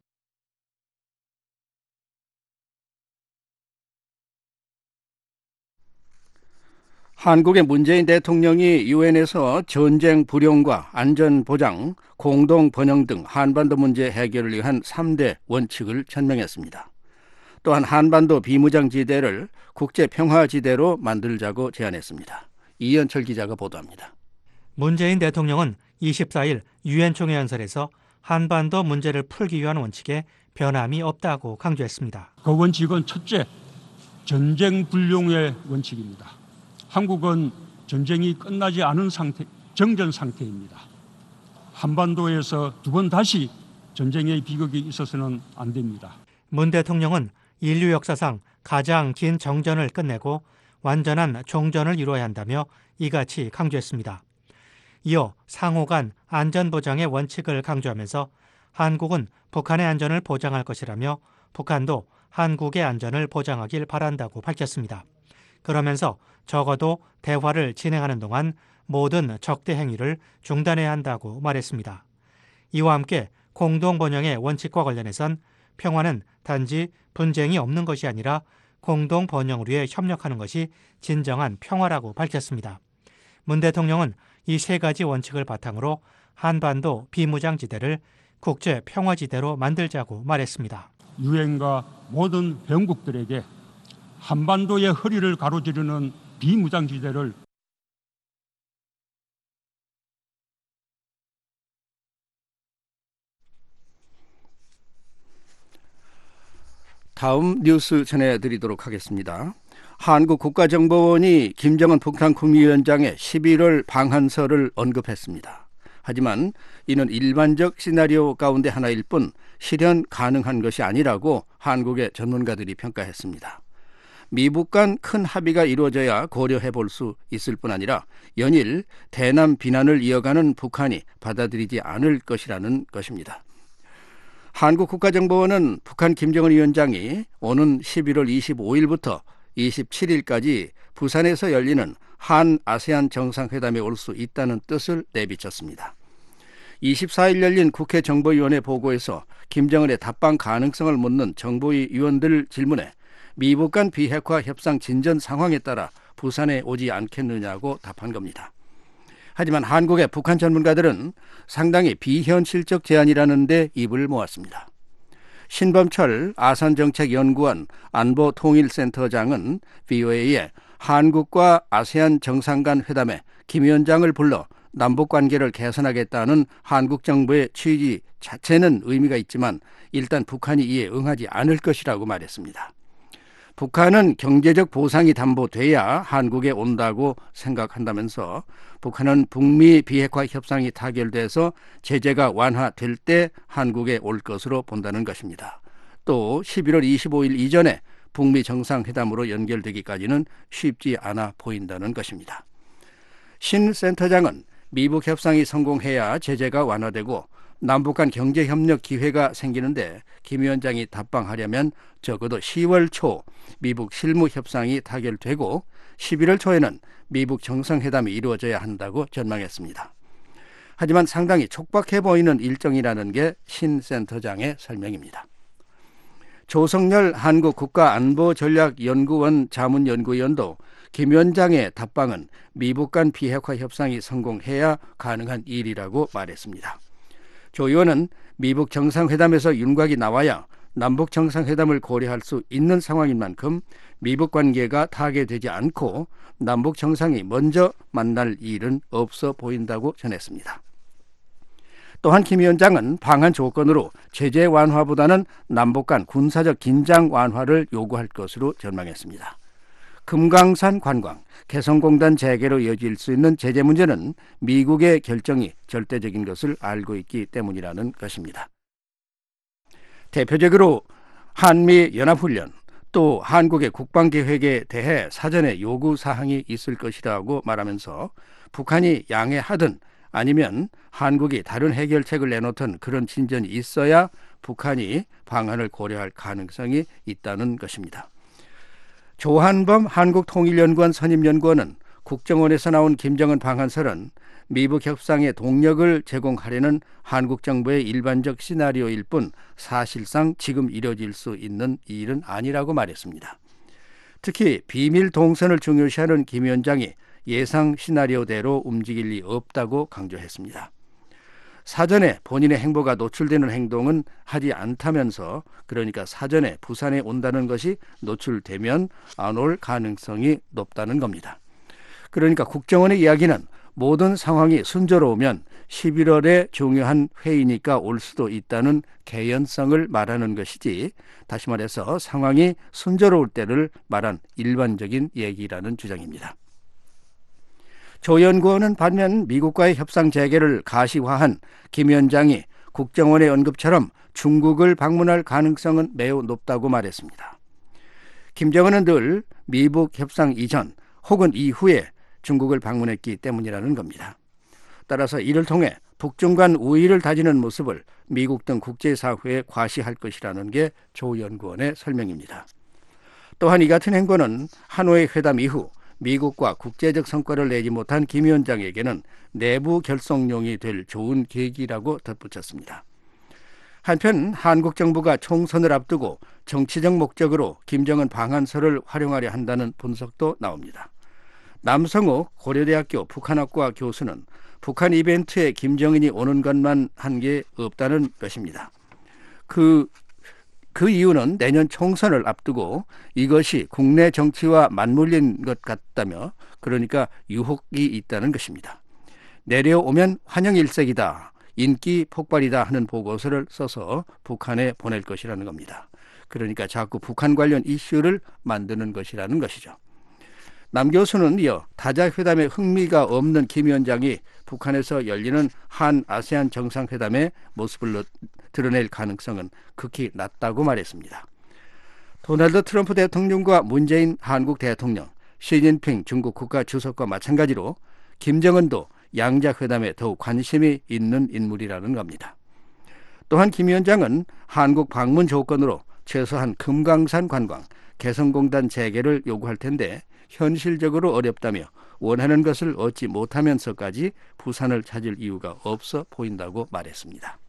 한국의 문재인 대통령이 유엔에서 전쟁 불용과 안전 보장, 공동 번영 등 한반도 문제 해결을 위한 삼 대 원칙을 천명했습니다. 또한 한반도 비무장지대를 국제평화지대로 만들자고 제안했습니다. 이현철 기자가 보도합니다. 문재인 대통령은 이십사 일 유엔 총회 연설에서 한반도 문제를 풀기 위한 원칙에 변함이 없다고 강조했습니다. 그 원칙은 첫째, 전쟁 불용의 원칙입니다. 한국은 전쟁이 끝나지 않은 상태, 정전 상태입니다. 한반도에서 두 번 다시 전쟁의 비극이 있어서는 안 됩니다. 문 대통령은 인류 역사상 가장 긴 정전을 끝내고 완전한 종전을 이루어야 한다며 이같이 강조했습니다. 이어 상호 간 안전보장의 원칙을 강조하면서 한국은 북한의 안전을 보장할 것이라며 북한도 한국의 안전을 보장하길 바란다고 밝혔습니다. 그러면서 적어도 대화를 진행하는 동안 모든 적대 행위를 중단해야 한다고 말했습니다. 이와 함께 공동번영의 원칙과 관련해선 평화는 단지 분쟁이 없는 것이 아니라 공동번영을 위해 협력하는 것이 진정한 평화라고 밝혔습니다. 문 대통령은 이 세 가지 원칙을 바탕으로 한반도 비무장지대를 국제평화지대로 만들자고 말했습니다. 유엔과 모든 회원국들에게 한반도의 허리를 가로지르는 비무장지대를 다음 뉴스 전해드리도록 하겠습니다. 한국 국가정보원이 김정은 북한 국무위원장의 십일월 방한설을 언급했습니다. 하지만 이는 일반적 시나리오 가운데 하나일 뿐 실현 가능한 것이 아니라고 한국의 전문가들이 평가했습니다. 미북 간 큰 합의가 이루어져야 고려해 볼 수 있을 뿐 아니라 연일 대남 비난을 이어가는 북한이 받아들이지 않을 것이라는 것입니다. 한국국가정보원은 북한 김정은 위원장이 오는 십일월 이십오일부터 이십칠일까지 부산에서 열리는 한 아세안 정상회담에 올 수 있다는 뜻을 내비쳤습니다. 이십사일 열린 국회 정보위원회 보고에서 김정은의 답방 가능성을 묻는 정보위 위원들 질문에 미북 간 비핵화 협상 진전 상황에 따라 부산에 오지 않겠느냐고 답한 겁니다. 하지만 한국의 북한 전문가들은 상당히 비현실적 제안이라는 데 입을 모았습니다. 신범철 아산정책연구원 안보통일센터장은 브이오에이에 한국과 아세안 정상 간 회담에 김 위원장을 불러 남북관계를 개선하겠다는 한국 정부의 취지 자체는 의미가 있지만 일단 북한이 이에 응하지 않을 것이라고 말했습니다. 북한은 경제적 보상이 담보돼야 한국에 온다고 생각한다면서 북한은 북미 비핵화 협상이 타결돼서 제재가 완화될 때 한국에 올 것으로 본다는 것입니다. 또 십일월 이십오일 이전에 북미 정상회담으로 연결되기까지는 쉽지 않아 보인다는 것입니다. 신 센터장은 미북 협상이 성공해야 제재가 완화되고 남북 간 경제협력 기회가 생기는데 김 위원장이 답방하려면 적어도 시월 초 미북 실무협상이 타결되고 십일월 초에는 미북 정상회담이 이루어져야 한다고 전망했습니다. 하지만 상당히 촉박해 보이는 일정이라는 게 신 센터장의 설명입니다. 조성열 한국국가안보전략연구원 자문연구위원도 김 위원장의 답방은 미북 간 비핵화 협상이 성공해야 가능한 일이라고 말했습니다. 조 의원은 미북 정상회담에서 윤곽이 나와야 남북 정상회담을 고려할 수 있는 상황인 만큼 미북 관계가 타개되지 않고 남북 정상이 먼저 만날 일은 없어 보인다고 전했습니다. 또한 김 위원장은 방한 조건으로 제재 완화보다는 남북 간 군사적 긴장 완화를 요구할 것으로 전망했습니다. 금강산 관광, 개성공단 재개로 이어질 수 있는 제재 문제는 미국의 결정이 절대적인 것을 알고 있기 때문이라는 것입니다. 대표적으로 한미 연합훈련, 또 한국의 국방계획에 대해 사전에 요구사항이 있을 것이라고 말하면서 북한이 양해하든 아니면 한국이 다른 해결책을 내놓던 그런 진전이 있어야 북한이 방안을 고려할 가능성이 있다는 것입니다. 조한범 한국통일연구원 선임연구원은 국정원에서 나온 김정은 방한설은 미북 협상에 동력을 제공하려는 한국 정부의 일반적 시나리오일 뿐 사실상 지금 이뤄질 수 있는 일은 아니라고 말했습니다. 특히 비밀 동선을 중요시하는 김 위원장이 예상 시나리오대로 움직일 리 없다고 강조했습니다. 사전에 본인의 행보가 노출되는 행동은 하지 않다면서 그러니까 사전에 부산에 온다는 것이 노출되면 안 올 가능성이 높다는 겁니다. 그러니까 국정원의 이야기는 모든 상황이 순조로우면 십일월에 중요한 회의니까 올 수도 있다는 개연성을 말하는 것이지 다시 말해서 상황이 순조로울 때를 말한 일반적인 얘기라는 주장입니다. 조 연구원은 반면 미국과의 협상 재개를 가시화한 김 위원장이 국정원의 언급처럼 중국을 방문할 가능성은 매우 높다고 말했습니다. 김정은은 늘 미북 협상 이전 혹은 이후에 중국을 방문했기 때문이라는 겁니다. 따라서 이를 통해 북중 간 우위를 다지는 모습을 미국 등 국제사회에 과시할 것이라는 게 조 연구원의 설명입니다. 또한 이 같은 행보는 하노이 회담 이후 미국과 국제적 성과를 내지 못한 김 위원장에게는 내부 결속용이 될 좋은 계기라고 덧붙였습니다. 한편 한국 정부가 총선을 앞두고 정치적 목적으로 김정은 방한설을 활용하려 한다는 분석도 나옵니다. 남성욱 고려대학교 북한학과 교수는 북한 이벤트에 김정은이 오는 것만 한 게 없다는 것입니다. 그 그 이유는 내년 총선을 앞두고 이것이 국내 정치와 맞물린 것 같다며 그러니까 유혹이 있다는 것입니다. 내려오면 환영일색이다, 인기 폭발이다 하는 보고서를 써서 북한에 보낼 것이라는 겁니다. 그러니까 자꾸 북한 관련 이슈를 만드는 것이라는 것이죠. 남 교수는 이어 다자회담에 흥미가 없는 김 위원장이 북한에서 열리는 한 아세안 정상회담의 모습을 드러낼 가능성은 극히 낮다고 말했습니다. 도널드 트럼프 대통령과 문재인 한국 대통령, 시진핑 중국 국가주석과 마찬가지로 김정은도 양자회담에 더욱 관심이 있는 인물이라는 겁니다. 또한 김 위원장은 한국 방문 조건으로 최소한 금강산 관광, 개성공단 재개를 요구할 텐데 현실적으로 어렵다며 원하는 것을 얻지 못하면서까지 부산을 찾을 이유가 없어 보인다고 말했습니다.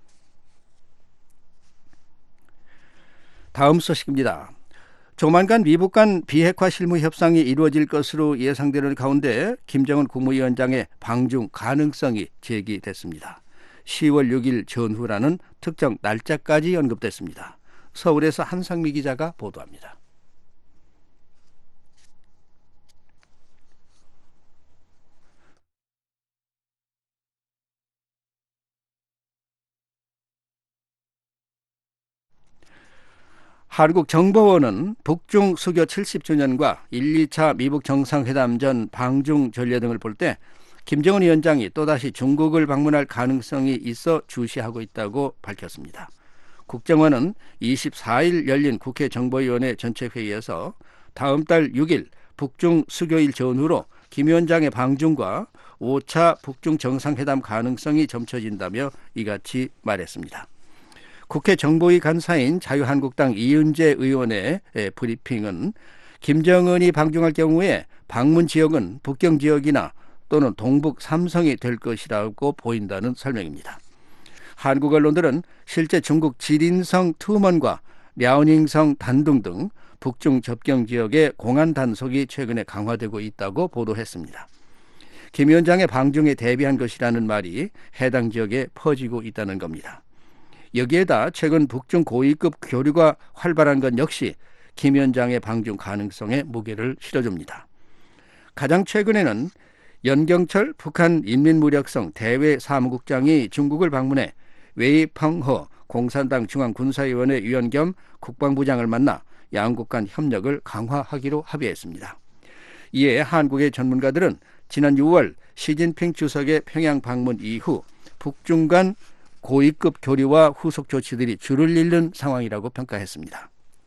다음 소식입니다. 조만간 미북 간 비핵화 실무 협상이 이루어질 것으로 예상되는 가운데 김정은 국무위원장의 방중 가능성이 제기됐습니다. 시월 육일 전후라는 특정 날짜까지 언급됐습니다. 서울에서 한상미 기자가 보도합니다. 한국정보원은 북중 수교 칠십 주년과 일, 이 차 미북 정상회담 전 방중 전례 등을 볼 때 김정은 위원장이 또다시 중국을 방문할 가능성이 있어 주시하고 있다고 밝혔습니다. 국정원은 이십사 일 열린 국회 정보위원회 전체회의에서 다음 달 육 일 북중 수교일 전후로 김 위원장의 방중과 오 차 북중 정상회담 가능성이 점쳐진다며 이같이 말했습니다. 국회 정보위 간사인 자유한국당 이은재 의원의 브리핑은 김정은이 방중할 경우에 방문 지역은 북경 지역이나 또는 동북 삼성이 될 것이라고 보인다는 설명입니다. 한국 언론들은 실제 중국 지린성 투먼과 랴오닝성 단둥 등 북중 접경 지역의 공안 단속이 최근에 강화되고 있다고 보도했습니다. 김 위원장의 방중에 대비한 것이라는 말이 해당 지역에 퍼지고 있다는 겁니다. 여기에다 최근 북중 고위급 교류가 활발한 것 역시 김 위원장의 방중 가능성에 무게를 실어줍니다. 가장 최근에는 연경철 북한 인민무력성 대외사무국장이 중국을 방문해 웨이펑허 공산당 중앙군사위원회 위원 겸 국방부장을 만나 양국 간 협력을 강화하기로 합의했습니다. 이에 한국의 전문가들은 지난 유월 시진핑 주석의 평양 방문 이후 북중 간 고위급 교류와 후속 조치들이 줄을 잇는 상황이라고 평가했습니다.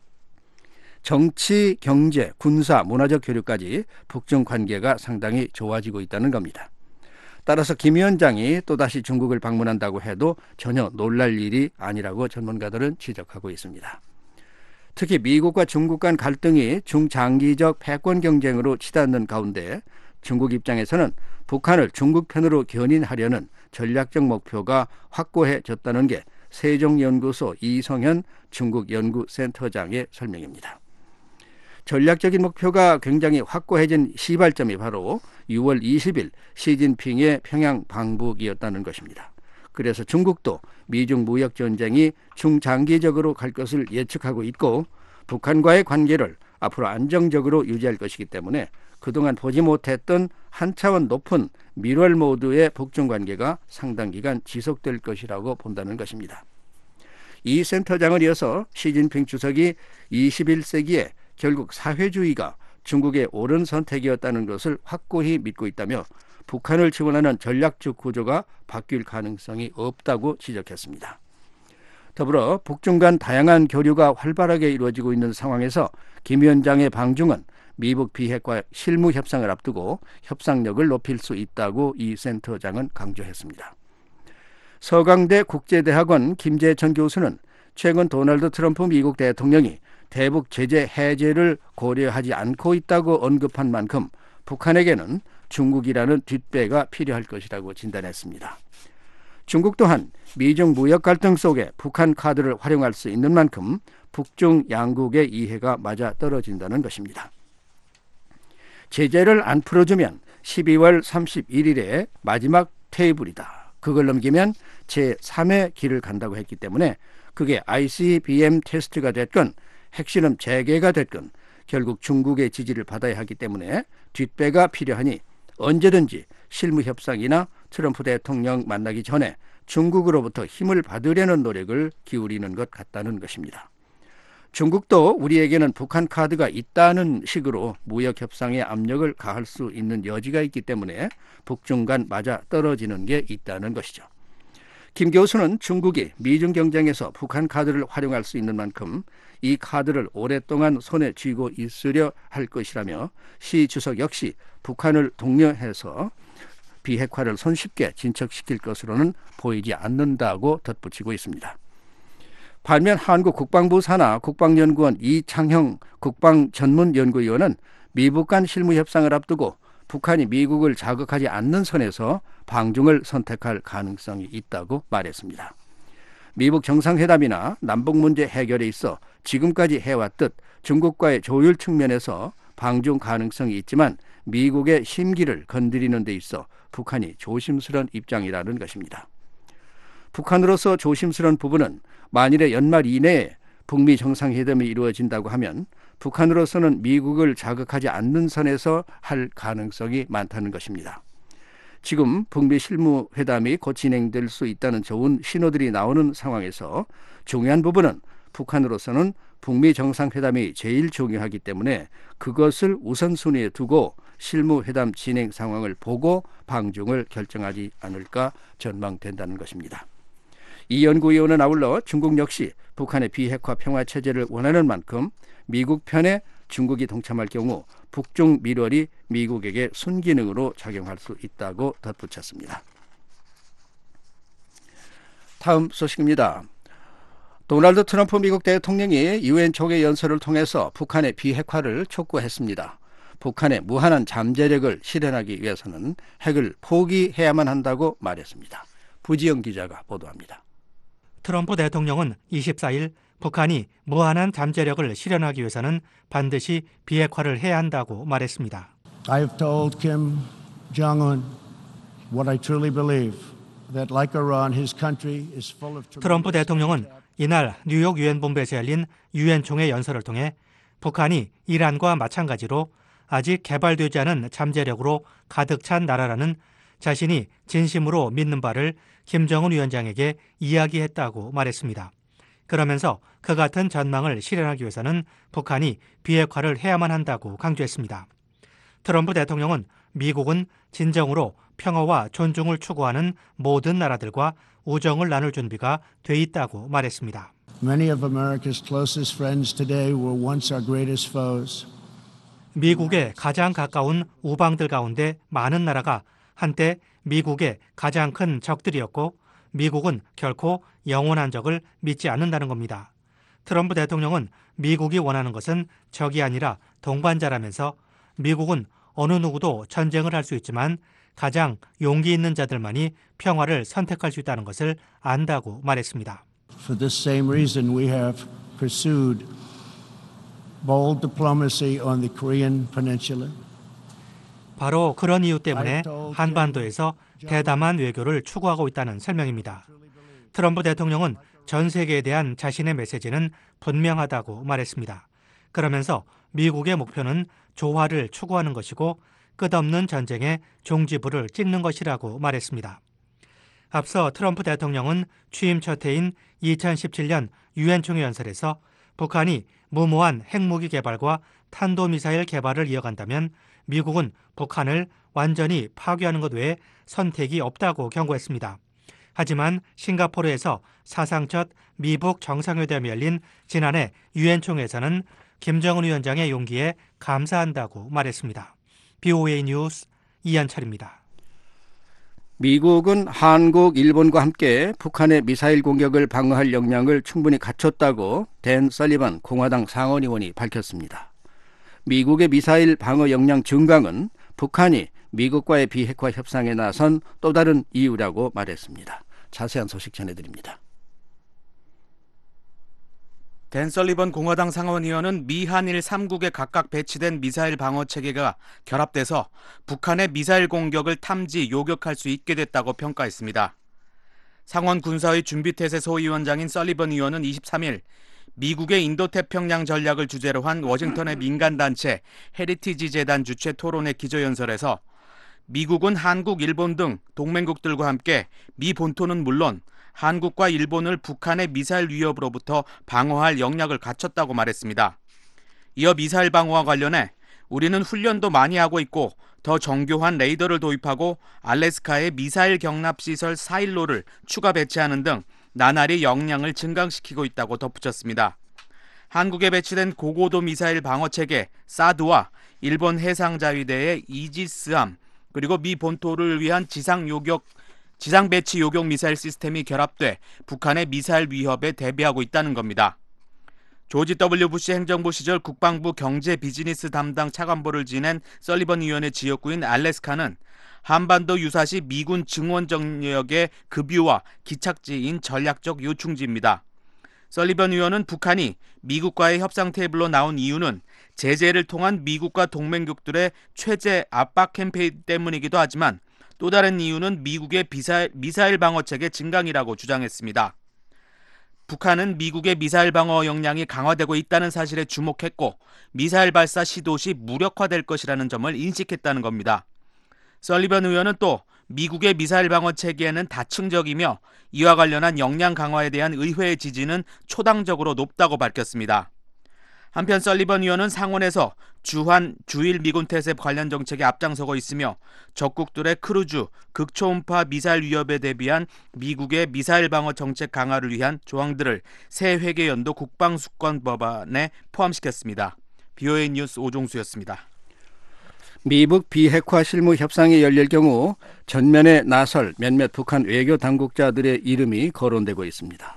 정치, 경제, 군사, 문화적 교류까지 북중 관계가 상당히 좋아지고 있다는 겁니다. 따라서 김 위원장이 또다시 중국을 방문한다고 해도 전혀 놀랄 일이 아니라고 전문가들은 지적하고 있습니다. 특히 미국과 중국 간 갈등이 중장기적 패권 경쟁으로 치닫는 가운데 중국 입장에서는 북한을 중국 편으로 견인하려는 전략적 목표가 확고해졌다는 게 세종연구소 이성현 중국 연구센터장의 설명입니다. 전략적인 목표가 굉장히 확고해진 시발점이 바로 유월 이십일 시진핑의 평양 방북이었다는 것입니다. 그래서 중국도 미중 무역 전쟁이 중장기적으로 갈 것을 예측하고 있고 북한과의 관계를 앞으로 안정적으로 유지할 것이기 때문에 그동안 보지 못했던 한 차원 높은 밀월 모드의 북중 관계가 상당 기간 지속될 것이라고 본다는 것입니다. 이 센터장을 이어서 시진핑 주석이 이십일 세기에 결국 사회주의가 중국의 옳은 선택이었다는 것을 확고히 믿고 있다며 북한을 지원하는 전략적 구조가 바뀔 가능성이 없다고 지적했습니다. 더불어 북중 간 다양한 교류가 활발하게 이루어지고 있는 상황에서 김 위원장의 방중은 미북 비핵화 실무 협상을 앞두고 협상력을 높일 수 있다고 이 센터장은 강조했습니다. 서강대 국제대학원 김재천 교수는 최근 도널드 트럼프 미국 대통령이 대북 제재 해제를 고려하지 않고 있다고 언급한 만큼 북한에게는 중국이라는 뒷배가 필요할 것이라고 진단했습니다. 중국 또한 미중 무역 갈등 속에 북한 카드를 활용할 수 있는 만큼 북중 양국의 이해가 맞아떨어진다는 것입니다. 제재를 안 풀어주면 십이월 삼십일일에 마지막 테이블이다. 그걸 넘기면 제삼의 길을 간다고 했기 때문에 그게 아이씨비엠 테스트가 됐건 핵실험 재개가 됐건 결국 중국의 지지를 받아야 하기 때문에 뒷배가 필요하니 언제든지 실무협상이나 트럼프 대통령 만나기 전에 중국으로부터 힘을 받으려는 노력을 기울이는 것 같다는 것입니다. 중국도 우리에게는 북한 카드가 있다는 식으로 무역협상에 압력을 가할 수 있는 여지가 있기 때문에 북중 간 맞아떨어지는 게 있다는 것이죠. 김 교수는 중국이 미중 경쟁에서 북한 카드를 활용할 수 있는 만큼 이 카드를 오랫동안 손에 쥐고 있으려 할 것이라며 시 주석 역시 북한을 독려해서 비핵화를 손쉽게 진척시킬 것으로는 보이지 않는다고 덧붙이고 있습니다. 반면 한국 국방부 산하 국방연구원 이창형 국방전문연구위원은 미북 간 실무협상을 앞두고 북한이 미국을 자극하지 않는 선에서 방중을 선택할 가능성이 있다고 말했습니다. 미북 정상회담이나 남북 문제 해결에 있어 지금까지 해왔듯 중국과의 조율 측면에서 방중 가능성이 있지만 미국의 심기를 건드리는 데 있어 북한이 조심스러운 입장이라는 것입니다. 북한으로서 조심스러운 부분은 만일에 연말 이내에 북미 정상회담이 이루어진다고 하면 북한으로서는 미국을 자극하지 않는 선에서 할 가능성이 많다는 것입니다. 지금 북미 실무회담이 곧 진행될 수 있다는 좋은 신호들이 나오는 상황에서 중요한 부분은 북한으로서는 북미 정상회담이 제일 중요하기 때문에 그것을 우선순위에 두고 실무회담 진행 상황을 보고 방중을 결정하지 않을까 전망된다는 것입니다. 이 연구위원은 아울러 중국 역시 북한의 비핵화 평화체제를 원하는 만큼 미국 편에 중국이 동참할 경우 북중 밀월이 미국에게 순기능으로 작용할 수 있다고 덧붙였습니다. 다음 소식입니다. 도널드 트럼프 미국 대통령이 유엔 총회 연설을 통해서 북한의 비핵화를 촉구했습니다. 북한의 무한한 잠재력을 실현하기 위해서는 핵을 포기해야만 한다고 말했습니다. 부지영 기자가 보도합니다. 트럼프 대통령은 이십사일 북한이 무한한 잠재력을 실현하기 위해서는 반드시 비핵화를 해야 한다고 말했습니다. I have told Kim Jong-un what I truly believe, that like Iran, his country is full of 트럼프 대통령은 이날 뉴욕 유엔 본부에서 열린 유엔 총회 연설을 통해 북한이 이란과 마찬가지로 아직 개발되지 않은 잠재력으로 가득 찬 나라라는 자신이 진심으로 믿는 바를 김정은 위원장에게 이야기했다고 말했습니다. 그러면서 그 같은 전망을 실현하기 위해서는 북한이 비핵화를 해야만 한다고 강조했습니다. 트럼프 대통령은 미국은 진정으로 평화와 존중을 추구하는 모든 나라들과 우정을 나눌 준비가 돼 있다고 말했습니다. Many of America's closest friends today were once our greatest foes. 미국의 가장 가까운 우방들 가운데 많은 나라가 한때 미국의 가장 큰 적들이었고 미국은 결코 영원한 적을 믿지 않는다는 겁니다. 트럼프 대통령은 미국이 원하는 것은 적이 아니라 동반자라면서 미국은 어느 누구도 전쟁을 할 수 있지만 가장 용기 있는 자들만이 평화를 선택할 수 있다는 것을 안다고 말했습니다. For this same reason, we have pursued bold diplomacy on the Korean Peninsula. 바로 그런 이유 때문에 한반도에서 대담한 외교를 추구하고 있다는 설명입니다. 트럼프 대통령은 전 세계에 대한 자신의 메시지는 분명하다고 말했습니다. 그러면서 미국의 목표는 조화를 추구하는 것이고 끝없는 전쟁의 종지부를 찍는 것이라고 말했습니다. 앞서 트럼프 대통령은 취임 첫 해인 이천십칠년 유엔 총회 연설에서 북한이 무모한 핵무기 개발과 탄도미사일 개발을 이어간다면 미국은 북한을 완전히 파괴하는 것 외에 선택이 없다고 경고했습니다. 하지만 싱가포르에서 사상 첫 미북 정상회담이 열린 지난해 유엔 총회에서는 김정은 위원장의 용기에 감사한다고 말했습니다. 비오에이 뉴스 이한철입니다. 미국은 한국, 일본과 함께 북한의 미사일 공격을 방어할 역량을 충분히 갖췄다고 댄 설리번 공화당 상원의원이 밝혔습니다. 미국의 미사일 방어 역량 증강은 북한이 미국과의 비핵화 협상에 나선 또 다른 이유라고 말했습니다. 자세한 소식 전해드립니다. 댄 설리번 공화당 상원의원은 미한일 삼국에 각각 배치된 미사일 방어 체계가 결합돼서 북한의 미사일 공격을 탐지, 요격할 수 있게 됐다고 평가했습니다. 상원 군사위 준비태세 소위원장인 설리번 의원은 이십삼일 미국의 인도태평양 전략을 주제로 한 워싱턴의 민간단체 헤리티지 재단 주최 토론회 기조연설에서 미국은 한국, 일본 등 동맹국들과 함께 미 본토는 물론 한국과 일본을 북한의 미사일 위협으로부터 방어할 역량을 갖췄다고 말했습니다. 이어 미사일 방어와 관련해 우리는 훈련도 많이 하고 있고 더 정교한 레이더를 도입하고 알래스카에 미사일 경납시설 사일로를 추가 배치하는 등 나날이 역량을 증강시키고 있다고 덧붙였습니다. 한국에 배치된 고고도 미사일 방어체계 사드와 일본 해상자위대의 이지스함 그리고 미 본토를 위한 지상 요격 지상 배치 요격 미사일 시스템이 결합돼 북한의 미사일 위협에 대비하고 있다는 겁니다. 조지 더블유 부시 행정부 시절 국방부 경제 비즈니스 담당 차관보를 지낸 설리번 의원의 지역구인 알래스카는 한반도 유사시 미군 증원 정력의 급유와 기착지인 전략적 요충지입니다. 설리번 의원은 북한이 미국과의 협상 테이블로 나온 이유는 제재를 통한 미국과 동맹국들의 최재 압박 캠페인 때문이기도 하지만 또 다른 이유는 미국의 미사일, 미사일 방어체계 증강이라고 주장했습니다. 북한은 미국의 미사일 방어 역량이 강화되고 있다는 사실에 주목했고 미사일 발사 시도 시 무력화될 것이라는 점을 인식했다는 겁니다. 설리번 의원은 또 미국의 미사일 방어 체계는 다층적이며 이와 관련한 역량 강화에 대한 의회의 지지는 초당적으로 높다고 밝혔습니다. 한편 설리번 의원은 상원에서 주한 주일 미군 태세 관련 정책에 앞장서고 있으며 적국들의 크루즈, 극초음파 미사일 위협에 대비한 미국의 미사일 방어 정책 강화를 위한 조항들을 새 회계연도 국방수권 법안에 포함시켰습니다. 비오에이 뉴스 오종수였습니다. 미북 비핵화 실무 협상이 열릴 경우 전면에 나설 몇몇 북한 외교 당국자들의 이름이 거론되고 있습니다.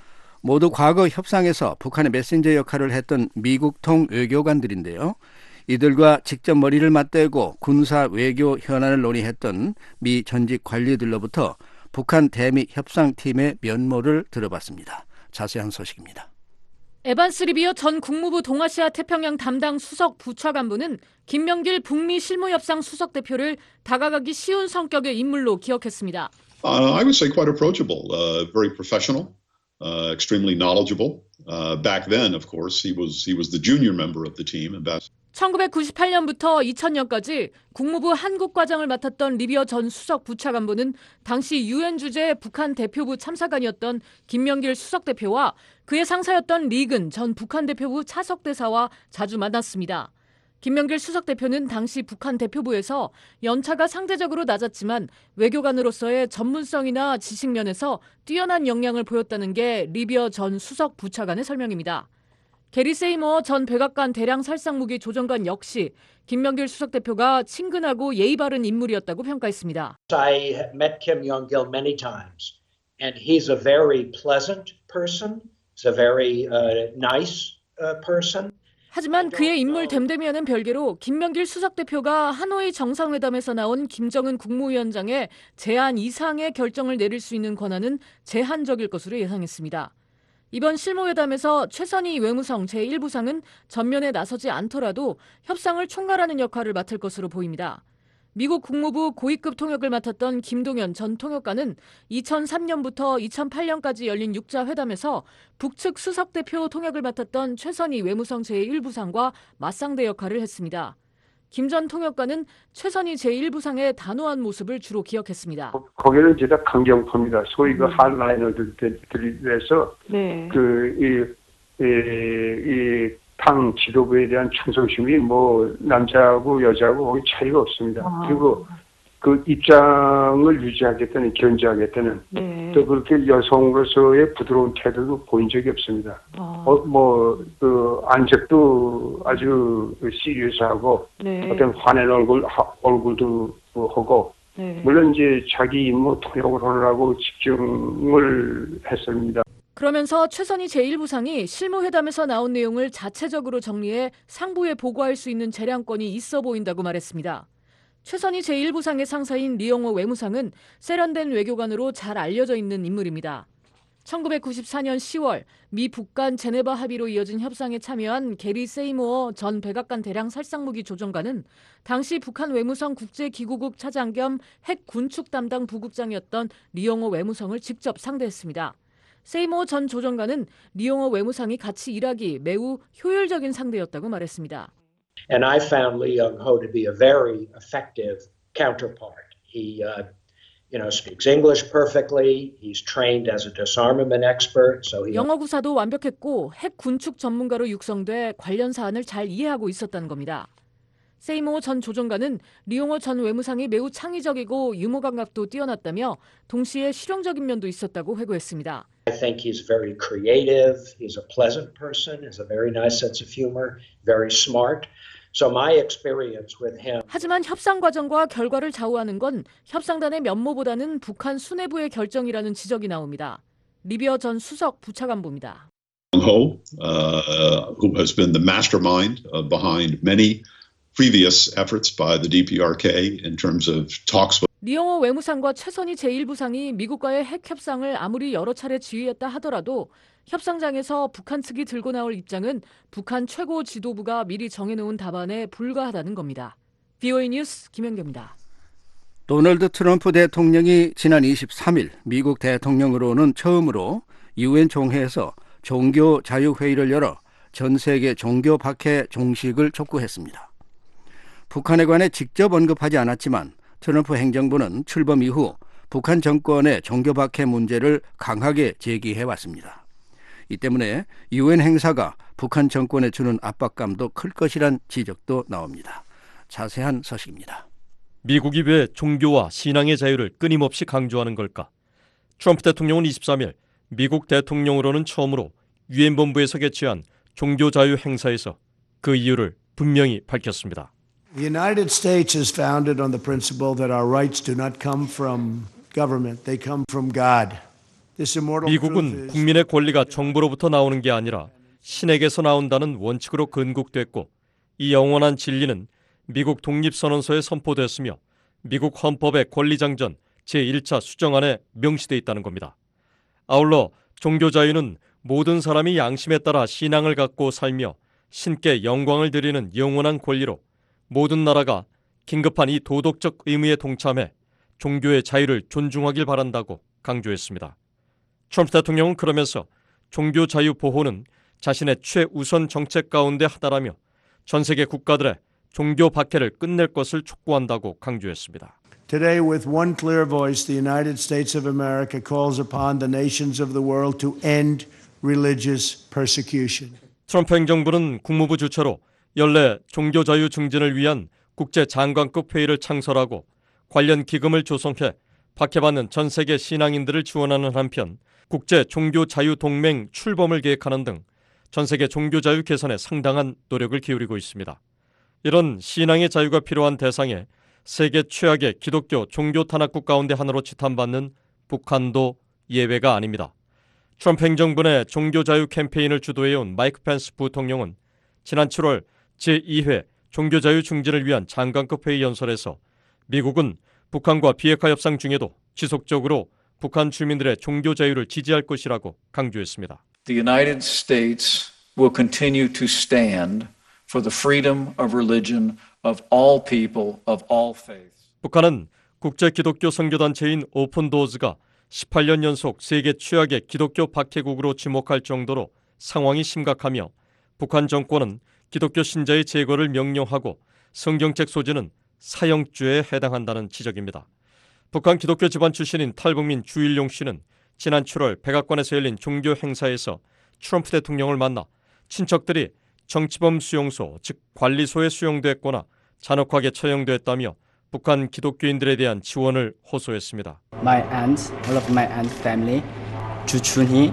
모두 과거 협상에서 북한의 메신저 역할을 했던 미국통 외교관들인데요. 이들과 직접 머리를 맞대고 군사 외교 현안을 논의했던 미 전직 관리들로부터 북한 대미 협상팀의 면모를 들어봤습니다. 자세한 소식입니다. 에반스 리비어 전 국무부 동아시아 태평양 담당 수석 부차관보는 김명길 북미 실무협상 수석 대표를 다가가기 쉬운 성격의 인물로 기억했습니다. Uh, I would say quite approachable, uh, very professional. Uh, extremely knowledgeable. Uh, back then, of course, he was he was the junior member of the team. 천구백구십팔 년부터 이천 년까지 국무부 한국과장을 맡았던 리비어 전 수석 부차관보는 당시 유엔 주재 북한 대표부 참사관이었던 김명길 수석 대표와 그의 상사였던 리근 전 북한 대표부 차석 대사와 자주 만났습니다. 김명길 수석 대표는 당시 북한 대표부에서 연차가 상대적으로 낮았지만 외교관으로서의 전문성이나 지식면에서 뛰어난 역량을 보였다는 게 리비어 전 수석 부차관의 설명입니다. 게리 세이머 전 백악관 대량 살상무기 조정관 역시 김명길 수석 대표가 친근하고 예의 바른 인물이었다고 평가했습니다. I met Kim Young-gil many times, and he's a very pleasant person. He's a very uh, nice uh, person. 하지만 그의 인물 됨됨이와는 별개로 김명길 수석 대표가 하노이 정상회담에서 나온 김정은 국무위원장의 제안 이상의 결정을 내릴 수 있는 권한은 제한적일 것으로 예상했습니다. 이번 실무회담에서 최선희 외무성 제일 부상은 전면에 나서지 않더라도 협상을 총괄하는 역할을 맡을 것으로 보입니다. 미국 국무부 고위급 통역을 맡았던 김동연 전 통역관은 이천삼 년부터 이천팔 년까지 열린 육자 회담에서 북측 수석 대표 통역을 맡았던 최선희 외무성 제일 부상과 맞상대 역할을 했습니다. 김 전 통역관은 최선희 제일 부상의 단호한 모습을 주로 기억했습니다. 거기는 진짜 강경파입니다. 소위 그 하드라이너들에서 네. 그 이 이 당 지도부에 대한 충성심이 뭐 남자하고 여자하고 거기 차이가 없습니다. 아. 그리고 그 입장을 유지하겠다는, 견제하겠다는 네. 또 그렇게 여성으로서의 부드러운 태도도 보인 적이 없습니다. 아. 어, 뭐 그 안색도 아주 시리어스하고 네. 어떤 화낸 얼굴 얼굴도 하고 네. 물론 이제 자기 임무 통역을 하느라고 집중을 했습니다. 그러면서 최선희 제일 부상이 실무회담에서 나온 내용을 자체적으로 정리해 상부에 보고할 수 있는 재량권이 있어 보인다고 말했습니다. 최선희 제일 부상의 상사인 리용호 외무상은 세련된 외교관으로 잘 알려져 있는 인물입니다. 천구백구십사 년 시월 미 북간 제네바 합의로 이어진 협상에 참여한 게리 세이모어 전 백악관 대량 살상무기 조정관은 당시 북한 외무성 국제기구국 차장 겸 핵 군축 담당 부국장이었던 리용호 외무성을 직접 상대했습니다. 세이모 전 조정관은 리용호 외무상이 같이 일하기 매우 효율적인 상대였다고 말했습니다. And I found Lee Young-ho to be a very effective counterpart. He, uh, you know, speaks English perfectly. He's trained as a disarmament expert. So he... 영어 구사도 완벽했고 핵 군축 전문가로 육성돼 관련 사안을 잘 이해하고 있었다는 겁니다. 세이모 전 조정관은 리용호 전 외무상이 매우 창의적이고 유머 감각도 뛰어났다며 동시에 실용적인 면도 있었다고 회고했습니다. I think he's very creative. He's a pleasant person. Has a very nice sense of humor. Very smart. So my experience with him. 하지만 협상 과정과 결과를 좌우하는 건 협상단의 면모보다는 북한 수뇌부의 결정이라는 지적이 나옵니다. 리비어 전 수석 부차관보입니다. Ho, uh, who has been the mastermind uh, behind many previous efforts by the D P R K in terms of talks with 리용호 외무상과 최선희 제일 부상이 미국과의 핵 협상을 아무리 여러 차례 지휘했다 하더라도 협상장에서 북한 측이 들고 나올 입장은 북한 최고 지도부가 미리 정해놓은 답안에 불과하다는 겁니다. 비오에이 뉴스 김현경입니다. 도널드 트럼프 대통령이 지난 이십삼 일 미국 대통령으로는 처음으로 유엔 총회에서 종교 자유회의를 열어 전 세계 종교 박해 종식을 촉구했습니다. 북한에 관해 직접 언급하지 않았지만 트럼프 행정부는 출범 이후 북한 정권의 종교 박해 문제를 강하게 제기해왔습니다. 이 때문에 유엔 행사가 북한 정권에 주는 압박감도 클 것이란 지적도 나옵니다. 자세한 소식입니다. 미국이 왜 종교와 신앙의 자유를 끊임없이 강조하는 걸까? 트럼프 대통령은 이십삼 일 미국 대통령으로는 처음으로 유엔 본부에서 개최한 종교 자유 행사에서 그 이유를 분명히 밝혔습니다. The United States is founded on the principle that our rights do not come from government, they come from God. This immortal 미국은 국민의 권리가 정부로부터 나오는 게 아니라 신에게서 나온다는 원칙으로 건국됐고 이 영원한 진리는 미국 독립선언서에 선포됐으며 미국 헌법의 권리장전 제일 차 수정안에 명시돼 있다는 겁니다. 아울러 종교 자유는 모든 사람이 양심에 따라 신앙을 갖고 살며 신께 영광을 드리는 영원한 권리로 모든 나라가 긴급한 이 도덕적 의무에 동참해 종교의 자유를 존중하길 바란다고 강조했습니다. 트럼프 대통령은 그러면서 종교 자유 보호는 자신의 최우선 정책 가운데 하나라며 전 세계 국가들의 종교 박해를 끝낼 것을 촉구한다고 강조했습니다. Today, with one clear voice, the United States of America calls upon the nations of the world to end religious persecution. 트럼프 행정부는 국무부 주최로 연례 종교 자유 증진을 위한 국제 장관급 회의를 창설하고 관련 기금을 조성해 박해받는 전 세계 신앙인들을 지원하는 한편 국제 종교 자유 동맹 출범을 계획하는 등 전 세계 종교 자유 개선에 상당한 노력을 기울이고 있습니다. 이런 신앙의 자유가 필요한 대상에 세계 최악의 기독교 종교 탄압국 가운데 하나로 지탄받는 북한도 예외가 아닙니다. 트럼프 행정부 내 종교 자유 캠페인을 주도해온 마이크 펜스 부통령은 지난 칠월 제이 회 종교 자유 증진을 위한 장관급 회의 연설에서 미국은 북한과 비핵화 협상 중에도 지속적으로 북한 주민들의 종교 자유를 지지할 것이라고 강조했습니다. The United States will continue to stand for the freedom of religion of all people of all faiths. 북한은 국제 기독교 선교단체인 오픈도어즈가 십팔 년 연속 세계 최악의 기독교 박해국으로 지목할 정도로 상황이 심각하며 북한 정권은 기독교 신자의 제거를 명령하고 성경책 소지는 사형죄에 해당한다는 지적입니다. 북한 기독교 집안 출신인 탈북민 주일용 씨는 지난 칠월 백악관에서 열린 종교 행사에서 트럼프 대통령을 만나 친척들이 정치범 수용소, 즉 관리소에 수용됐거나 잔혹하게 처형됐다며 북한 기독교인들에 대한 지원을 호소했습니다. My aunts, all of my aunt family, 주춘희,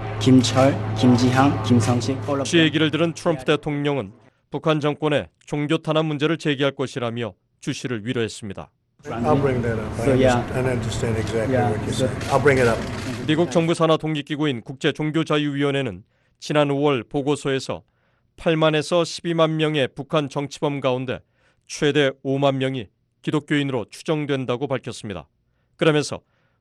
김철, 김지향, 김성식, all of 시 얘기를 들은 트럼프 대통령은 북한 정권의 종교 탄압 문제를 제기할 것이라며 주 씨를 위로했습니다. I'll bring that up. I understand exactly what you're saying. I'll bring it up. 미국 정부 산하 독립기구인 국제종교자유위원회는 지난 오월 보고서에서 팔만에서 십이만 명의 북한 정치범 가운데 최대 오만 명이 기독교인으로 추정된다고 밝혔습니다. 그러면서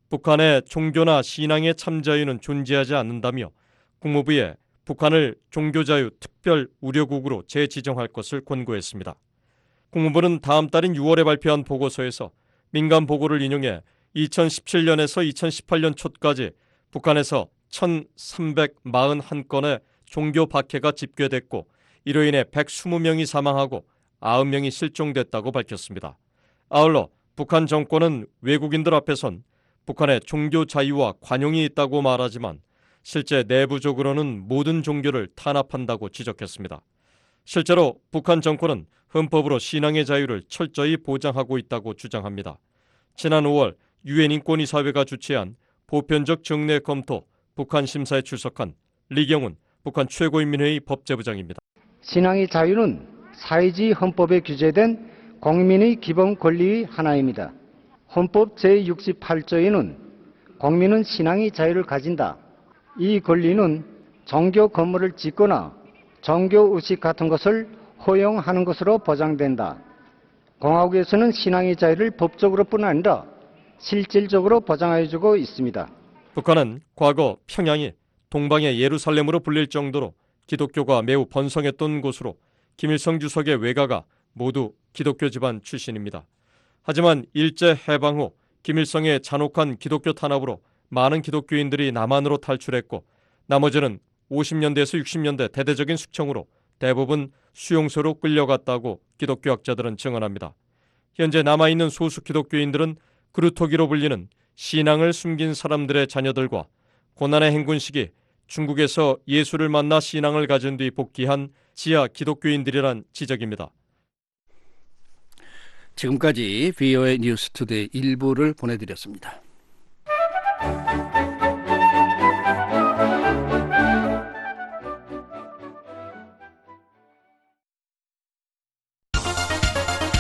북한의 종교나 신앙의 참자유는 존재하지 않는다며 국무부에 북한을 종교자유 특별 우려국으로 재지정할 것을 권고했습니다. 국무부는 다음 달인 유월에 발표한 보고서에서 민간 보고를 인용해 이천십칠 년에서 이천십팔 년 초까지 북한에서 천삼백사십일 건의 종교 박해가 집계됐고 이로 인해 백이십 명이 사망하고 구십 명이 실종됐다고 밝혔습니다. 아울러 북한 정권은 외국인들 앞에선 북한의 종교 자유와 관용이 있다고 말하지만 실제 내부적으로는 모든 종교를 탄압한다고 지적했습니다. 실제로 북한 정권은 헌법으로 신앙의 자유를 철저히 보장하고 있다고 주장합니다. 지난 오월 유엔 인권이사회가 주최한 보편적 정례 검토 북한 심사에 출석한 리경훈 북한 최고인민회의 법제부장입니다. 신앙의 자유는 사회주의 헌법에 규제된 국민의 기본 권리의 하나입니다. 헌법 제육십팔 조에는 국민은 신앙의 자유를 가진다. 이 권리는 종교 건물을 짓거나 종교 의식 같은 것을 허용하는 것으로 보장된다. 공화국에서는 신앙의 자유를 법적으로뿐 아니라 실질적으로 보장해주고 있습니다. 북한은 과거 평양이 동방의 예루살렘으로 불릴 정도로 기독교가 매우 번성했던 곳으로 김일성 주석의 외가가 모두 기독교 집안 출신입니다. 하지만 일제 해방 후 김일성의 잔혹한 기독교 탄압으로 많은 기독교인들이 남한으로 탈출했고 나머지는 오십 년대에서 육십 년대 대대적인 숙청으로 대부분 수용소로 끌려갔다고 기독교학자들은 증언합니다. 현재 남아있는 소수 기독교인들은 그루터기로 불리는 신앙을 숨긴 사람들의 자녀들과 고난의 행군 시기 중국에서 예수를 만나 신앙을 가진 뒤 복귀한 지하 기독교인들이란 지적입니다. 지금까지 브이오에이 뉴스투데이 일부를 보내드렸습니다.